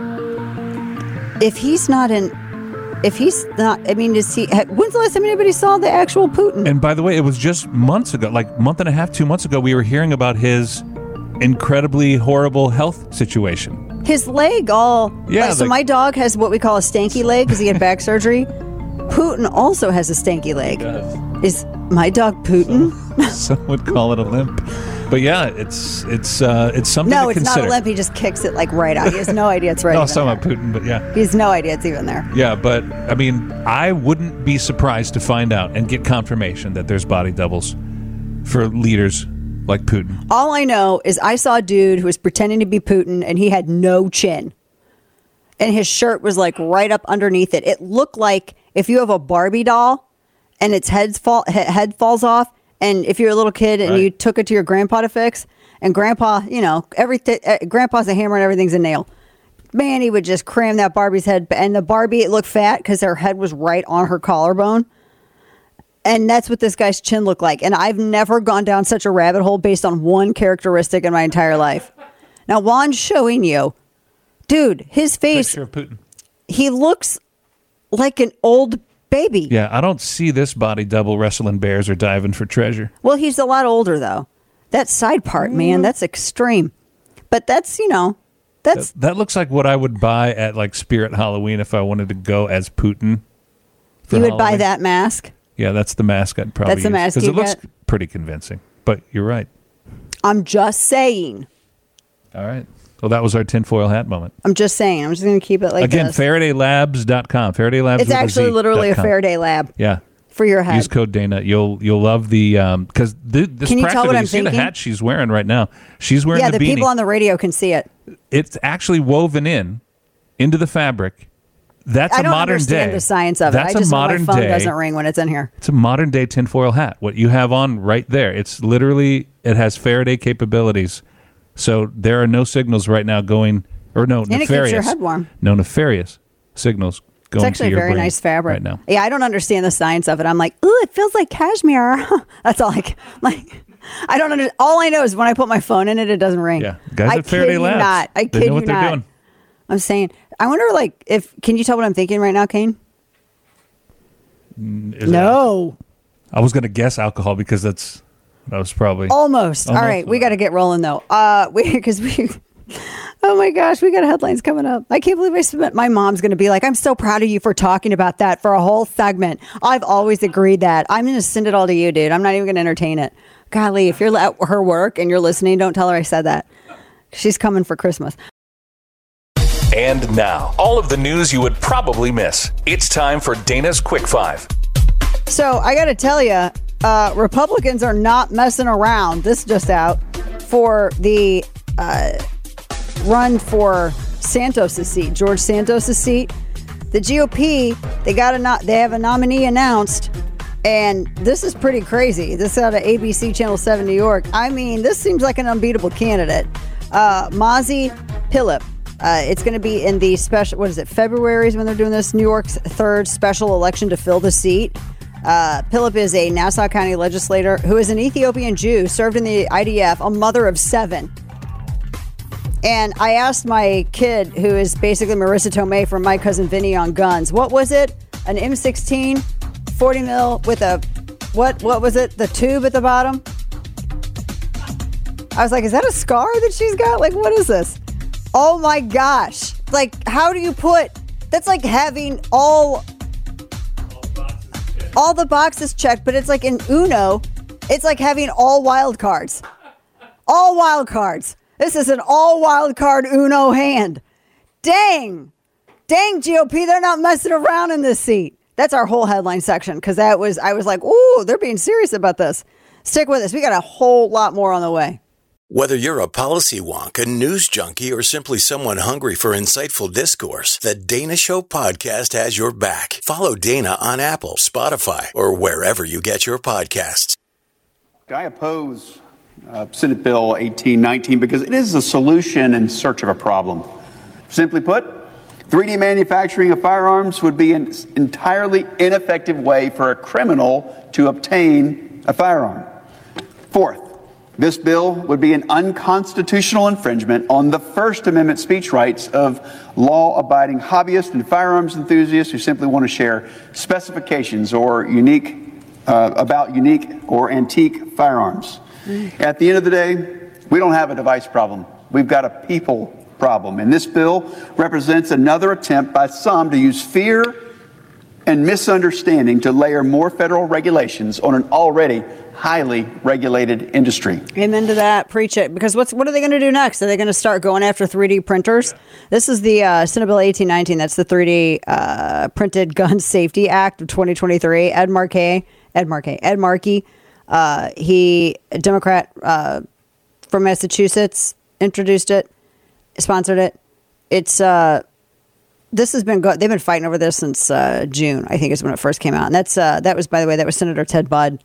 if he's not in, if he's not, I mean, is he? When's the last time anybody saw the actual Putin? And by the way, it was just months ago, like a month and a half, two months ago, we were hearing about his incredibly horrible health situation. His leg all... Yeah, like, so like, my dog has what we call a stanky leg because he had back surgery. Putin also has a stanky leg. Is my dog Putin? Some, some would call it a limp. But yeah, it's it's uh, it's something no, to it's consider. not a limp. He just kicks it like right out. He has no idea it's right No, even some there. about Putin, but yeah. He has no idea it's even there. Yeah, but I mean, I wouldn't be surprised to find out and get confirmation that there's body doubles for leaders like Putin. All I know is I saw a dude who was pretending to be Putin and he had no chin. And his shirt was like right up underneath it. It looked like if you have a Barbie doll and its head, fall, head falls off and if you're a little kid and Right. you took it to your grandpa to fix, and grandpa, you know, everything, uh, grandpa's a hammer and everything's a nail. Man, he would just cram that Barbie's head, and the Barbie, it looked fat because her head was right on her collarbone. And that's what this guy's chin looked like. And I've never gone down such a rabbit hole based on one characteristic in my entire life. Now, Juan's showing you, dude, his face, Picture of Putin. he looks like an old baby. Yeah, I don't see this body double wrestling bears or diving for treasure. Well, he's a lot older, though. That side part, man, that's extreme. But that's, you know, that's... That, that looks like what I would buy at like Spirit Halloween if I wanted to go as Putin. for You would buy Halloween. that mask? Yeah, that's the mask I'd probably That's the mask because you it looks get? pretty convincing. But you're right. I'm just saying. All right. Well, that was our tinfoil hat moment. I'm just saying. I'm just going to keep it like Again, this. Faraday Labs dot com. Faraday Labs. It's with a actually Z literally dot a com. Faraday lab. Yeah. For your head. Use code Dana. You'll you'll love the um because th- this Can you tell practically what I'm you see the thinking? hat she's wearing right now. She's wearing Yeah, the, the beanie. people on the radio can see it. It's actually woven in into the fabric. That's I a don't modern understand day. the science of That's it. I just a know modern my phone day. doesn't ring when it's in here. It's a modern day tinfoil hat. What you have on right there. It's literally it has Faraday capabilities. So there are no signals right now going or no And it keeps nefarious. your head warm. No nefarious signals going It's actually to a your very brain nice fabric. right now. Yeah, I don't understand the science of it. I'm like, ooh, it feels like cashmere. That's all I can, like. I don't under. All I know is when I put my phone in it, it doesn't ring. Yeah, guys I at Faraday kid you Labs. not. I They kid know what you they're not. doing. I'm saying. I wonder, like, if can you tell what I'm thinking right now, Kane? Is it- No. I was going to guess alcohol because that's that was probably Almost. All Almost. right, we got to get rolling though. Uh, we because we. Oh my gosh, we got headlines coming up. I can't believe I spent. My mom's going to be like, "I'm so proud of you for talking about that for a whole segment." I've always agreed that. I'm going to send it all to you, dude. I'm not even going to entertain it. Golly, if you're at her work and you're listening, don't tell her I said that. She's coming for Christmas. And now, all of the news you would probably miss. It's time for Dana's Quick Five. So I got to tell you, uh, Republicans are not messing around. This just out for the uh, run for Santos' seat, George Santos' seat. The G O P, they got a no- they have a nominee announced, and this is pretty crazy. This is out of A B C Channel seven New York. I mean, this seems like an unbeatable candidate. Uh, Mazi Pilip. Uh, it's going to be in the special, what is it, February is when they're doing this, New York's third special election to fill the seat. Uh, Pilip is a Nassau County legislator who is an Ethiopian Jew, served in the I D F, a mother of seven. And I asked my kid, who is basically Marissa Tomei from My Cousin Vinny on guns, what was it? An M sixteen, forty mil with a, what, what was it? The tube at the bottom? I was like, is that a scar that she's got? Like, what is this? Oh my gosh. Like, how do you put, that's like having all, all the boxes checked, but it's like in Uno, it's like having all wild cards. All wild cards. This is an all wild card Uno hand. Dang. Dang, G O P, they're not messing around in this seat. That's our whole headline section, because that was, I was like, ooh, they're being serious about this. Stick with us. We got a whole lot more on the way. Whether you're a policy wonk, a news junkie, or simply someone hungry for insightful discourse, the Dana Show podcast has your back. Follow Dana on Apple, Spotify, or wherever you get your podcasts. I oppose uh, Senate Bill eighteen nineteen because it is a solution in search of a problem. Simply put, three D manufacturing of firearms would be an entirely ineffective way for a criminal to obtain a firearm. Fourth, this bill would be an unconstitutional infringement on the First Amendment speech rights of law-abiding hobbyists and firearms enthusiasts who simply want to share specifications or unique uh, about unique or antique firearms. At the end of the day, we don't have a device problem. We've got a people problem. And this bill represents another attempt by some to use fear and misunderstanding to layer more federal regulations on an already highly regulated industry. Amen to that. Preach it. Because what's what are they going to do next? Are they going to start going after three D printers? This is the uh, Senate Bill eighteen nineteen. That's the three D uh, Printed Gun Safety Act of twenty twenty-three. Ed Markey, Ed Markey, Ed Markey. Uh, he, a Democrat uh, from Massachusetts, introduced it, sponsored it. It's uh, this has been go- they've been fighting over this since uh, June, I think, is when it first came out. And that's uh, that was, by the way, that was Senator Ted Budd.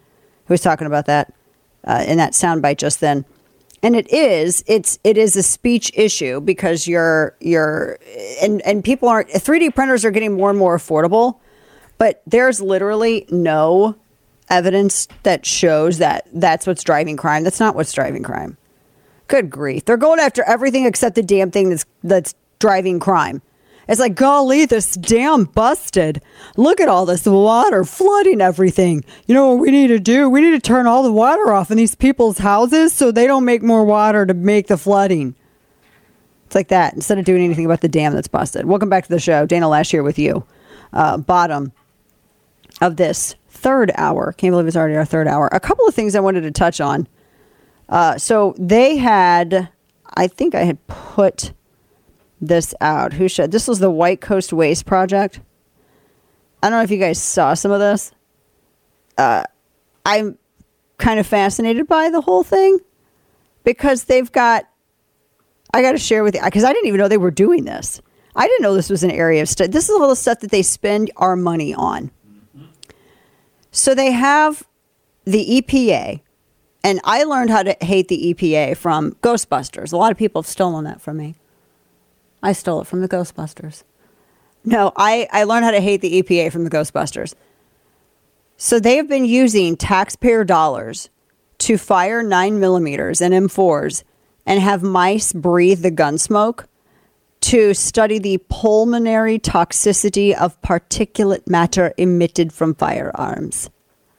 who was talking about that uh, in that soundbite just then. And it is, it's, it is a speech issue because you're, you're, and, and people aren't, three D printers are getting more and more affordable, but there's literally no evidence that shows that that's what's driving crime. That's not what's driving crime. Good grief. They're going after everything except the damn thing that's, that's driving crime. It's like, golly, this dam busted. Look at all this water flooding everything. You know what we need to do? We need to turn all the water off in these people's houses so they don't make more water to make the flooding. It's like that, instead of doing anything about the dam that's busted. Welcome back to the show. Dana Lash here with you. Uh, bottom of this third hour. Can't believe it's already our third hour. A couple of things I wanted to touch on. Uh, so they had, I think I had put this out. Who should? This was the White Coast Waste Project. I don't know if you guys saw some of this. Uh, I'm kind of fascinated by the whole thing because they've got, I got to share with you, because I didn't even know they were doing this. I didn't know this was an area of study. This is all the stuff that they spend our money on. So they have the E P A, and I learned how to hate the E P A from Ghostbusters. A lot of people have stolen that from me. I stole it from the Ghostbusters. No, I, I learned how to hate the E P A from the Ghostbusters. So they have been using taxpayer dollars to fire nine millimeters and M fours and have mice breathe the gun smoke to study the pulmonary toxicity of particulate matter emitted from firearms.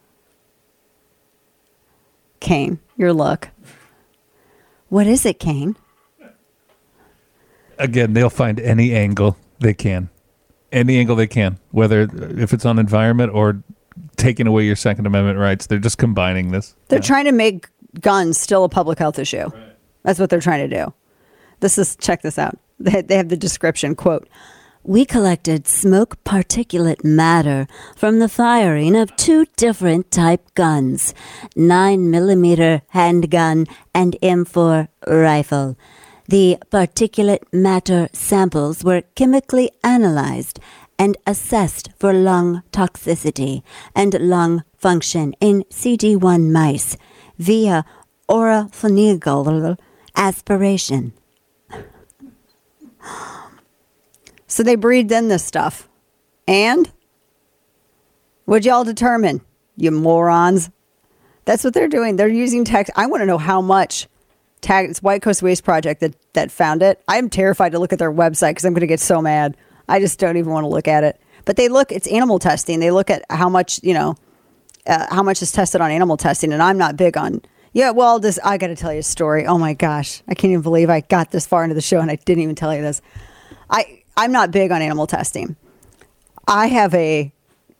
Kane, your look. What is it, Kane? Again, they'll find any angle they can. Any angle they can. Whether if it's on environment or taking away your Second Amendment rights. They're just combining this. They're yeah. trying to make guns still a public health issue. Right. That's what they're trying to do. This is, check this out. They, they have the description, quote, "We collected smoke particulate matter from the firing of two different type guns, nine millimeter handgun and M four rifle. The particulate matter samples were chemically analyzed and assessed for lung toxicity and lung function in C D one mice via oropharyngeal aspiration." So they breathed in this stuff. And what'd y'all determine, you morons? That's what they're doing. They're using text. I want to know how much. Tag, it's White Coast Waste Project that, that found it. I'm terrified to look at their website because I'm going to get so mad. I just don't even want to look at it. But they look, it's animal testing. They look at how much, you know, uh, how much is tested on animal testing. And I'm not big on, yeah, well, this, I got to tell you a story. Oh my gosh. I can't even believe I got this far into the show and I didn't even tell you this. I, I'm not big on animal testing. I have a,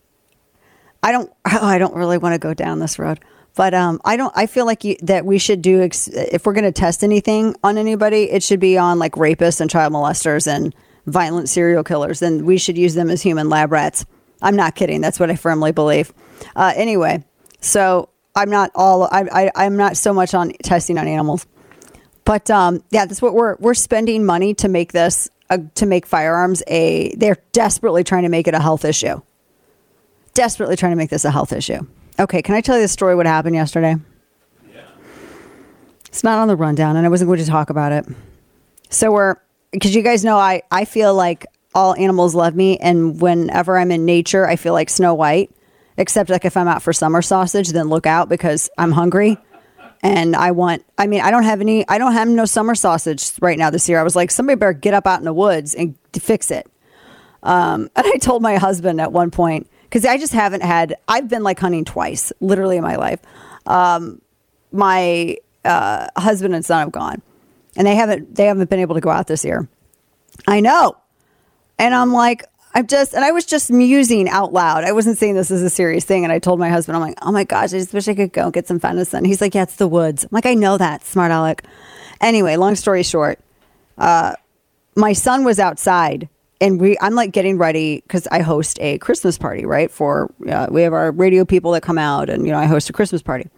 I don't, oh, I don't really want to go down this road. But um, I don't. I feel like you, that we should do. Ex- if we're going to test anything on anybody, it should be on like rapists and child molesters and violent serial killers. Then we should use them as human lab rats. I'm not kidding. That's what I firmly believe. Uh, anyway, so I'm not all. I, I I'm not so much on testing on animals. But um, yeah, that's what we're we're spending money to make this uh, to make firearms a. They're desperately trying to make it a health issue. Desperately trying to make this a health issue. Okay, can I tell you the story what happened yesterday? Yeah. It's not on the rundown, and I wasn't going to talk about it. So we're, because you guys know I, I feel like all animals love me, and whenever I'm in nature, I feel like Snow White, except like if I'm out for summer sausage, then look out because I'm hungry, and I want, I mean, I don't have any, I don't have no summer sausage right now this year. I was like, somebody better get up out in the woods and fix it. Um, and I told my husband at one point, because I just haven't had, I've been like hunting twice, literally in my life. Um, my uh, husband and son have gone, and they haven't, they haven't been able to go out this year. I know. And I'm like, I'm just, and I was just musing out loud. I wasn't saying this as a serious thing. And I told my husband, I'm like, oh my gosh, I just wish I could go and get some venison. He's like, yeah, it's the woods. I'm like, I know that, smart aleck. Anyway, long story short, uh, my son was outside. And we, I'm like getting ready because I host a Christmas party, right? For uh, we have our radio people that come out, and you know I host a Christmas party,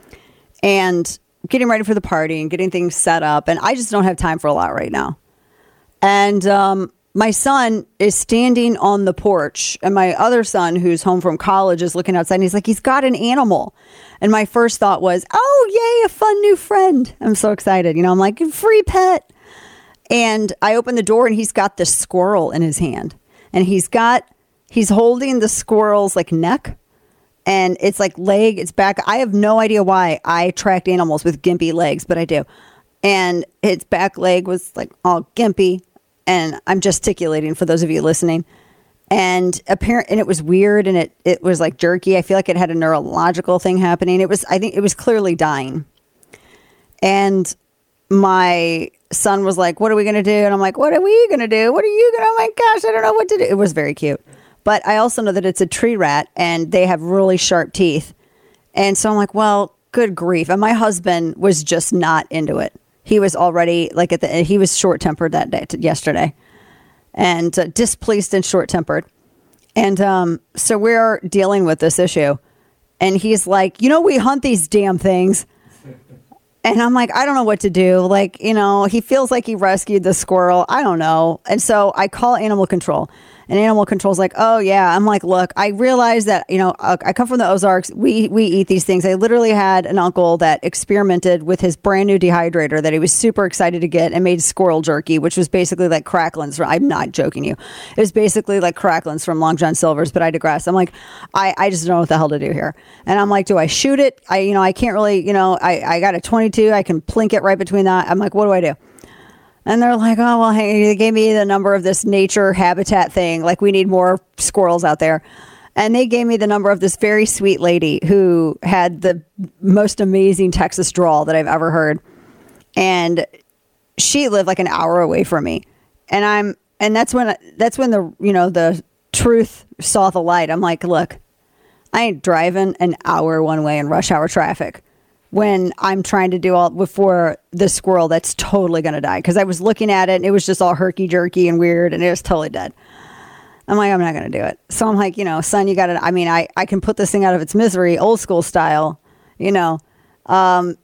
and getting ready for the party and getting things set up. And I just don't have time for a lot right now. And um, my son is standing on the porch, and my other son, who's home from college, is looking outside, and he's like, he's got an animal. And my first thought was, oh, yay, a fun new friend. I'm so excited. You know, I'm like, free pet. And I open the door, and he's got this squirrel in his hand. And he's got, he's holding the squirrel's like neck, and it's like leg, it's back. I have no idea why I tracked animals with gimpy legs, but I do. And its back leg was like all gimpy. And I'm gesticulating for those of you listening. And apparent, and it was weird, and it, it was like jerky. I feel like it had a neurological thing happening. It was, I think it was clearly dying. And my son was like, what are we going to do? And I'm like, what are we going to do? What are you going to, oh my gosh, I don't know what to do. It was very cute. But I also know that it's a tree rat, and they have really sharp teeth. And so I'm like, well, good grief. And my husband was just not into it. He was already like at the, he was short tempered that day, yesterday, and uh, displeased and short tempered. And um, so we're dealing with this issue, and he's like, you know, we hunt these damn things. And I'm like, I don't know what to do. Like, you know, he feels like he rescued the squirrel. I don't know. And so I call animal control. And animal control's like, oh, yeah. I'm like, look, I realize that, you know, I come from the Ozarks. We we eat these things. I literally had an uncle that experimented with his brand new dehydrator that he was super excited to get and made squirrel jerky, which was basically like cracklins. I'm not joking you. It was basically like cracklins from Long John Silver's, but I digress. I'm like, I, I just don't know what the hell to do here. And I'm like, do I shoot it? I, you know, I can't really, you know, I, I got a twenty-two. I can plink it right between that. I'm like, what do I do? And they're like, oh, well, hey, they gave me the number of this nature habitat thing. Like, we need more squirrels out there. And they gave me the number of this very sweet lady who had the most amazing Texas drawl that I've ever heard. And she lived like an hour away from me. And I'm, and that's when, that's when the, you know, the truth saw the light. I'm like, look, I ain't driving an hour one way in rush hour traffic when I'm trying to do all before the squirrel that's totally going to die. Because I was looking at it, and it was just all herky-jerky and weird, and it was totally dead. I'm like, I'm not going to do it. So I'm like, you know, son, you got to, I mean, I, I can put this thing out of its misery, old school style, you know. Um,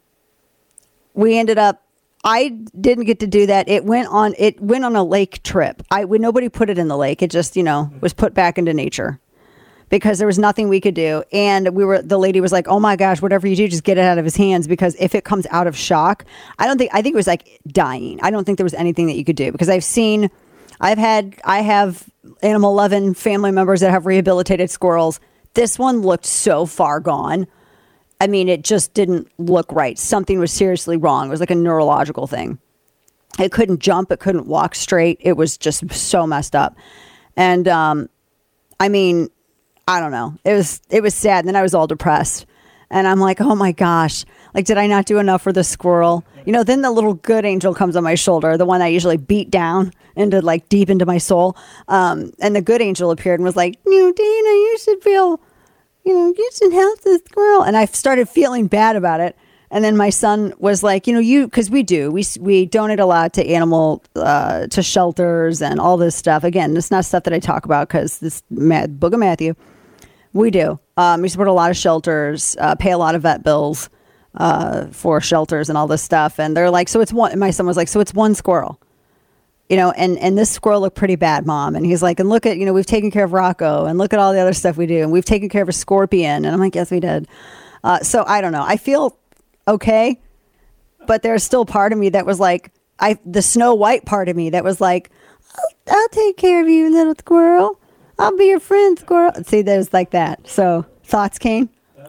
we ended up, I didn't get to do that. It went on, it went on a lake trip. I, we, nobody put it in the lake. It just, you know, was put back into nature. Because there was nothing we could do. And we were, the lady was like, oh my gosh, whatever you do, just get it out of his hands. Because if it comes out of shock, I don't think, I think it was like dying. I don't think there was anything that you could do. Because I've seen, I've had, I have animal loving family members that have rehabilitated squirrels. This one looked so far gone. I mean, it just didn't look right. Something was seriously wrong. It was like a neurological thing. It couldn't jump. It couldn't walk straight. It was just so messed up. And, um, I mean, I don't know. It was it was sad. And then I was all depressed. And I'm like, oh my gosh. Like, did I not do enough for the squirrel? You know, then the little good angel comes on my shoulder, the one I usually beat down into like deep into my soul. Um, and the good angel appeared and was like, you know, Dana, you should feel, you know, you should help the squirrel. And I started feeling bad about it. And then my son was like, you know, you, because we do, we we donate a lot to animal, uh, to shelters and all this stuff. Again, it's not stuff that I talk about because this Matt, Book of Matthew, we do. Um, we support a lot of shelters, uh, pay a lot of vet bills uh, for shelters and all this stuff. And they're like, so it's one, and my son was like, so it's one squirrel, you know, and, and this squirrel looked pretty bad, Mom. And he's like, and look at, you know, we've taken care of Rocco and look at all the other stuff we do. And we've taken care of a scorpion. And I'm like, yes, we did. Uh, so I don't know. I feel okay, but there's still part of me that was like, I the Snow White part of me that was like, I'll, I'll take care of you, little squirrel. I'll be your friend, squirrel. See, there's like that. So thoughts came.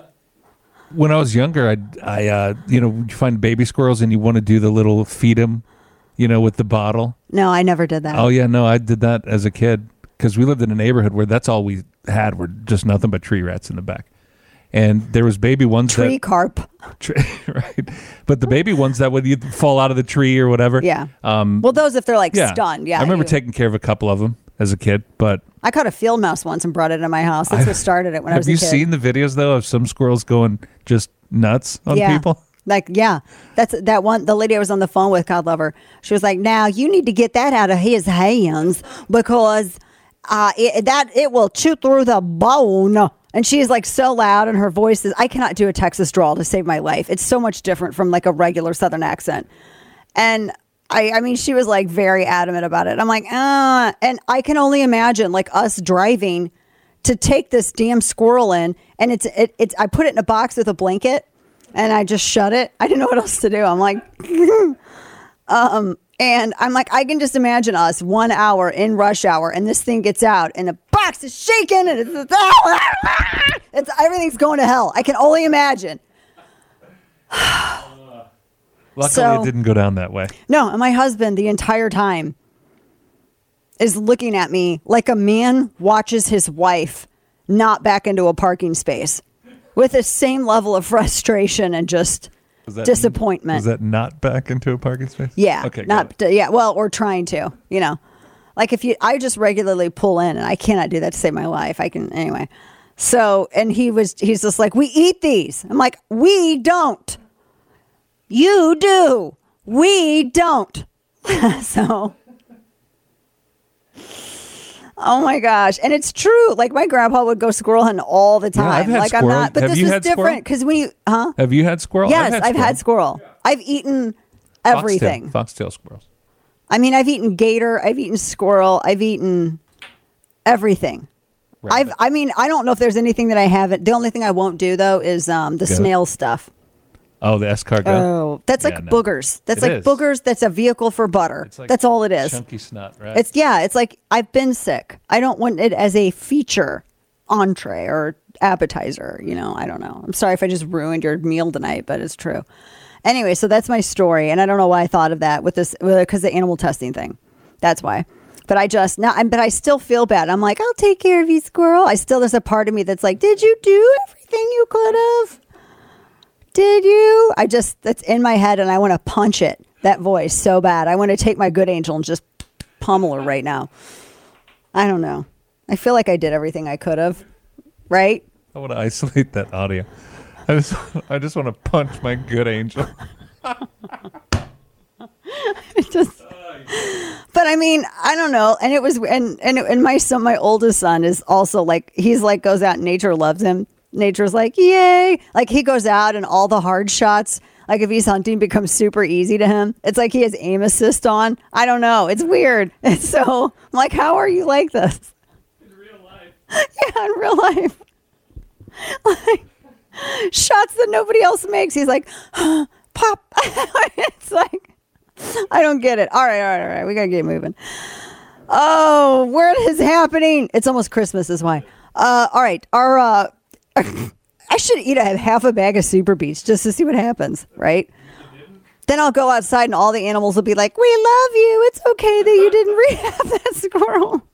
When I was younger, I, I, uh, you know, you find baby squirrels and you want to do the little feed them, you know, with the bottle. No, I never did that. Oh yeah, no, I did that as a kid because we lived in a neighborhood where that's all we had were just nothing but tree rats in the back. And there was baby ones tree that carp, tree, right? But the baby ones that would either fall out of the tree or whatever. Yeah. Um, well, those if they're like yeah. stunned. Yeah. I remember you, taking care of a couple of them as a kid, but I caught a field mouse once and brought it in my house. That's I, what started it when I was a kid. Have you seen the videos though of some squirrels going just nuts on yeah. people? Like, yeah, that's that one. The lady I was on the phone with, God love her. She was like, now you need to get that out of his hands because uh, it, that it will chew through the bone. And she's like so loud and her voice is, I cannot do a Texas drawl to save my life. It's so much different from like a regular Southern accent. And I, I mean, she was like very adamant about it. I'm like, ah, and I can only imagine like us driving to take this damn squirrel in, and it's it, it's I put it in a box with a blanket, and I just shut it. I didn't know what else to do. I'm like, um, and I'm like, I can just imagine us one hour in rush hour, and this thing gets out, and the box is shaking, and it's, it's everything's going to hell. I can only imagine. Luckily, So- it didn't go down that way. No, and my husband the entire time is looking at me like a man watches his wife not back into a parking space with the same level of frustration and just Was that- disappointment. Was that not back into a parking space? Yeah. Okay. Not yeah. Well, or trying to, you know, like if you, I just regularly pull in, and I cannot do that to save my life. I can anyway. So, and he was, he's just like, we eat these. I'm like, we don't. You do. We don't. So, oh my gosh. And it's true. Like my grandpa would go squirrel hunting all the time. Yeah, I've had like squirrel. I'm not, but Have this you was had squirrel? different because when you, huh? Have you had squirrel? Yes, I've had squirrel. I've eaten everything. Foxtail, foxtail squirrels. I mean, I've eaten gator, I've eaten squirrel, I've eaten everything. I've, I mean, I don't know if there's anything that I haven't. The only thing I won't do though is um, the Goat. snail stuff. Oh, the escargot. Oh, that's like Yeah, no. boogers. That's It like is. boogers. That's a vehicle for butter. It's like that's all it is. Chunky snot, right? It's yeah. It's like I've been sick. I don't want it as a feature, entree or appetizer. You know, I don't know. I'm sorry if I just ruined your meal tonight, but it's true. Anyway, so that's my story, and I don't know why I thought of that with this because the animal testing thing. That's why. But I just now, but I still feel bad. I'm like, I'll take care of you, squirrel. I still there's a part of me that's like, did you do everything you could have? Did you? I just that's in my head, and I want to punch it. That voice so bad. I want to take my good angel and just pummel her right now. I don't know. I feel like I did everything I could have. Right? I want to isolate that audio. I just, I just want to punch my good angel. It just, but I mean, I don't know. And it was, and and and my son, my oldest son, is also like he's like goes out. And nature loves him. Nature's like, yay! Like he goes out, and all the hard shots, like if he's hunting, becomes super easy to him. It's like he has aim assist on. I don't know. It's weird. And so I'm like, how are you like this? In real life. Yeah, in real life. Like shots that nobody else makes. He's like, pop. It's like. I don't get it. All right, all right, all right. We gotta get moving. Oh, where is happening? It's almost Christmas, is why. Uh, all right, our uh, I should eat a half a bag of Super Beets just to see what happens, right? Then I'll go outside and all the animals will be like, "We love you. It's okay that you didn't rehab that squirrel."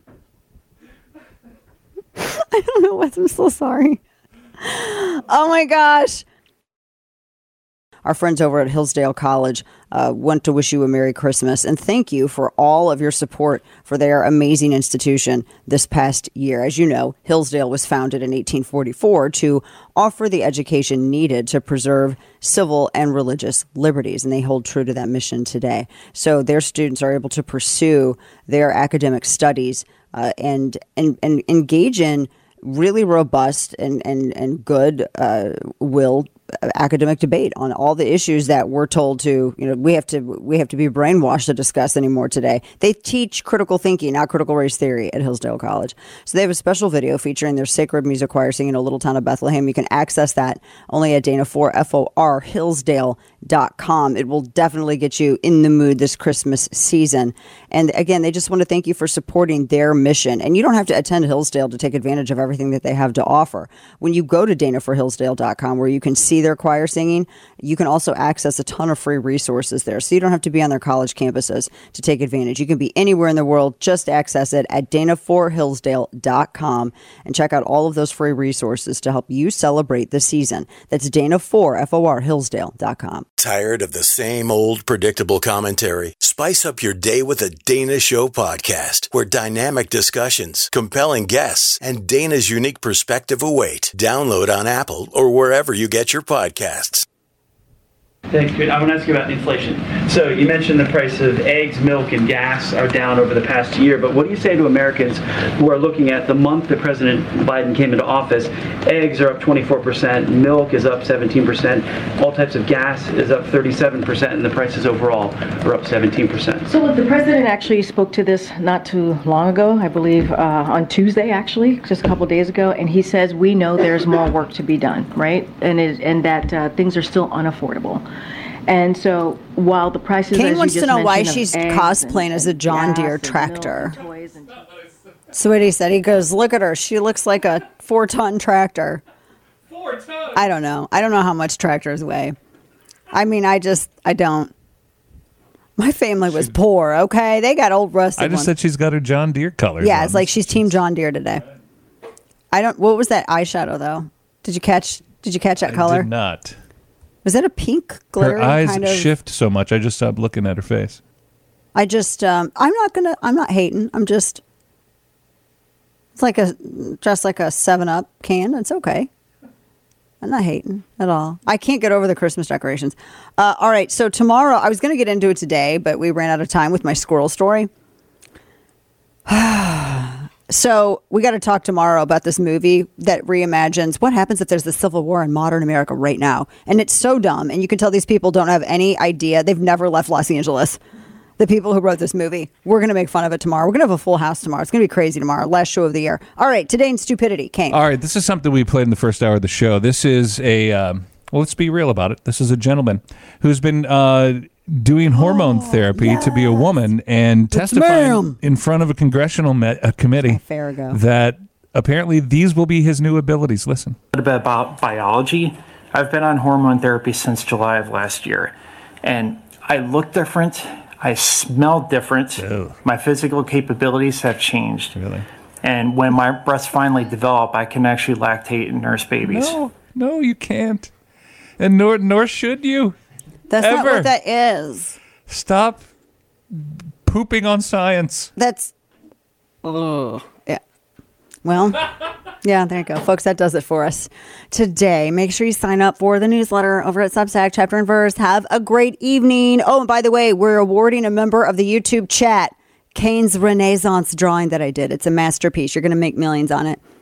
I don't know what. I'm so sorry. Oh my gosh. Our friends over at Hillsdale College uh, want to wish you a Merry Christmas and thank you for all of your support for their amazing institution this past year. As you know, Hillsdale was founded in eighteen forty-four to offer the education needed to preserve civil and religious liberties, and they hold true to that mission today. So their students are able to pursue their academic studies uh, and, and, and engage in really robust and, and, and good uh, will academic debate on all the issues that we're told to, you know, we have to we have to be brainwashed to discuss anymore today. They teach critical thinking, not critical race theory at Hillsdale College. So they have a special video featuring their sacred music choir singing A Little Town of Bethlehem. You can access that only at Dana four F O R Hillsdale dot com. It will definitely get you in the mood this Christmas season. And again, they just want to thank you for supporting their mission. And you don't have to attend Hillsdale to take advantage of everything that they have to offer. When you go to Dana four Hillsdale dot com, where you can see their choir singing, you can also access a ton of free resources there. So you don't have to be on their college campuses to take advantage. You can be anywhere in the world. Just access it at Dana four Hillsdale dot com and check out all of those free resources to help you celebrate the season. That's Dana four F O R Hillsdale dot com. Tired of the same old predictable commentary? Spice up your day with a Dana Show podcast, where dynamic discussions, compelling guests, and Dana's unique perspective await. Download on Apple or wherever you get your podcasts. Thank you. I want to ask you about inflation. So you mentioned the price of eggs, milk, and gas are down over the past year, but what do you say to Americans who are looking at the month that President Biden came into office? Eggs are up twenty-four percent, milk is up seventeen percent, all types of gas is up thirty-seven percent, and the prices overall are up seventeen percent. So look, the president actually spoke to this not too long ago, I believe uh, on Tuesday, actually, just a couple days ago, and he says we know there's more work to be done, right? And it, and that uh, things are still unaffordable. And so while the prices, Kane as wants you to just know why mentioned, of she's eggs cosplaying and- as a and John gas Deere and milk tractor. and toys and- That's what he said. He goes, look at her. She looks like a four-ton tractor. Four tons. I don't know. I don't know how much tractors weigh. I mean, I just, I don't. My family was poor, okay? They got old rusted I just ones. said she's got her John Deere colors. Yeah, on. it's like she's Team John Deere today. I don't. What was that eyeshadow though? Did you catch? Did you catch that I color? did not. Was that a pink glitter? Her eyes kind of? shift so much. I just stopped looking at her face. I just. Um, I'm not gonna. I'm not hating. I'm just. It's like a just like a Seven Up can. It's okay. I'm not hating at all. I can't get over the Christmas decorations. Uh, all right, so tomorrow I was going to get into it today, but we ran out of time with my squirrel story. So we got to talk tomorrow about this movie that reimagines what happens if there's the Civil War in modern America right now. And it's so dumb. And you can tell these people don't have any idea. They've never left Los Angeles. The people who wrote this movie. We're going to make fun of it tomorrow. We're going to have a full house tomorrow. It's going to be crazy tomorrow. Last show of the year. All right. Today in Stupidity. Kane. All right, this is something we played in the first hour of the show. This is a, um, well, let's be real about it. This is a gentleman who's been uh, doing hormone Oh, therapy to be a woman and testifying ma'am. in front of a congressional me- a committee fair ago. that apparently these will be his new abilities. Listen. A little bit about biology. I've been on hormone therapy since July of last year, and I look different. I smell different. Ew. My physical capabilities have changed. Really? And when my breasts finally develop, I can actually lactate and nurse babies. No, no, you can't. And nor nor should you. That's Ever. not what that is. Stop pooping on science. That's. Oh. Yeah. Well, yeah, there you go. Folks, that does it for us today. Make sure you sign up for the newsletter over at Substack, Chapter and Verse. Have a great evening. Oh, and by the way, we're awarding a member of the YouTube chat Kane's Renaissance drawing that I did. It's a masterpiece. You're going to make millions on it.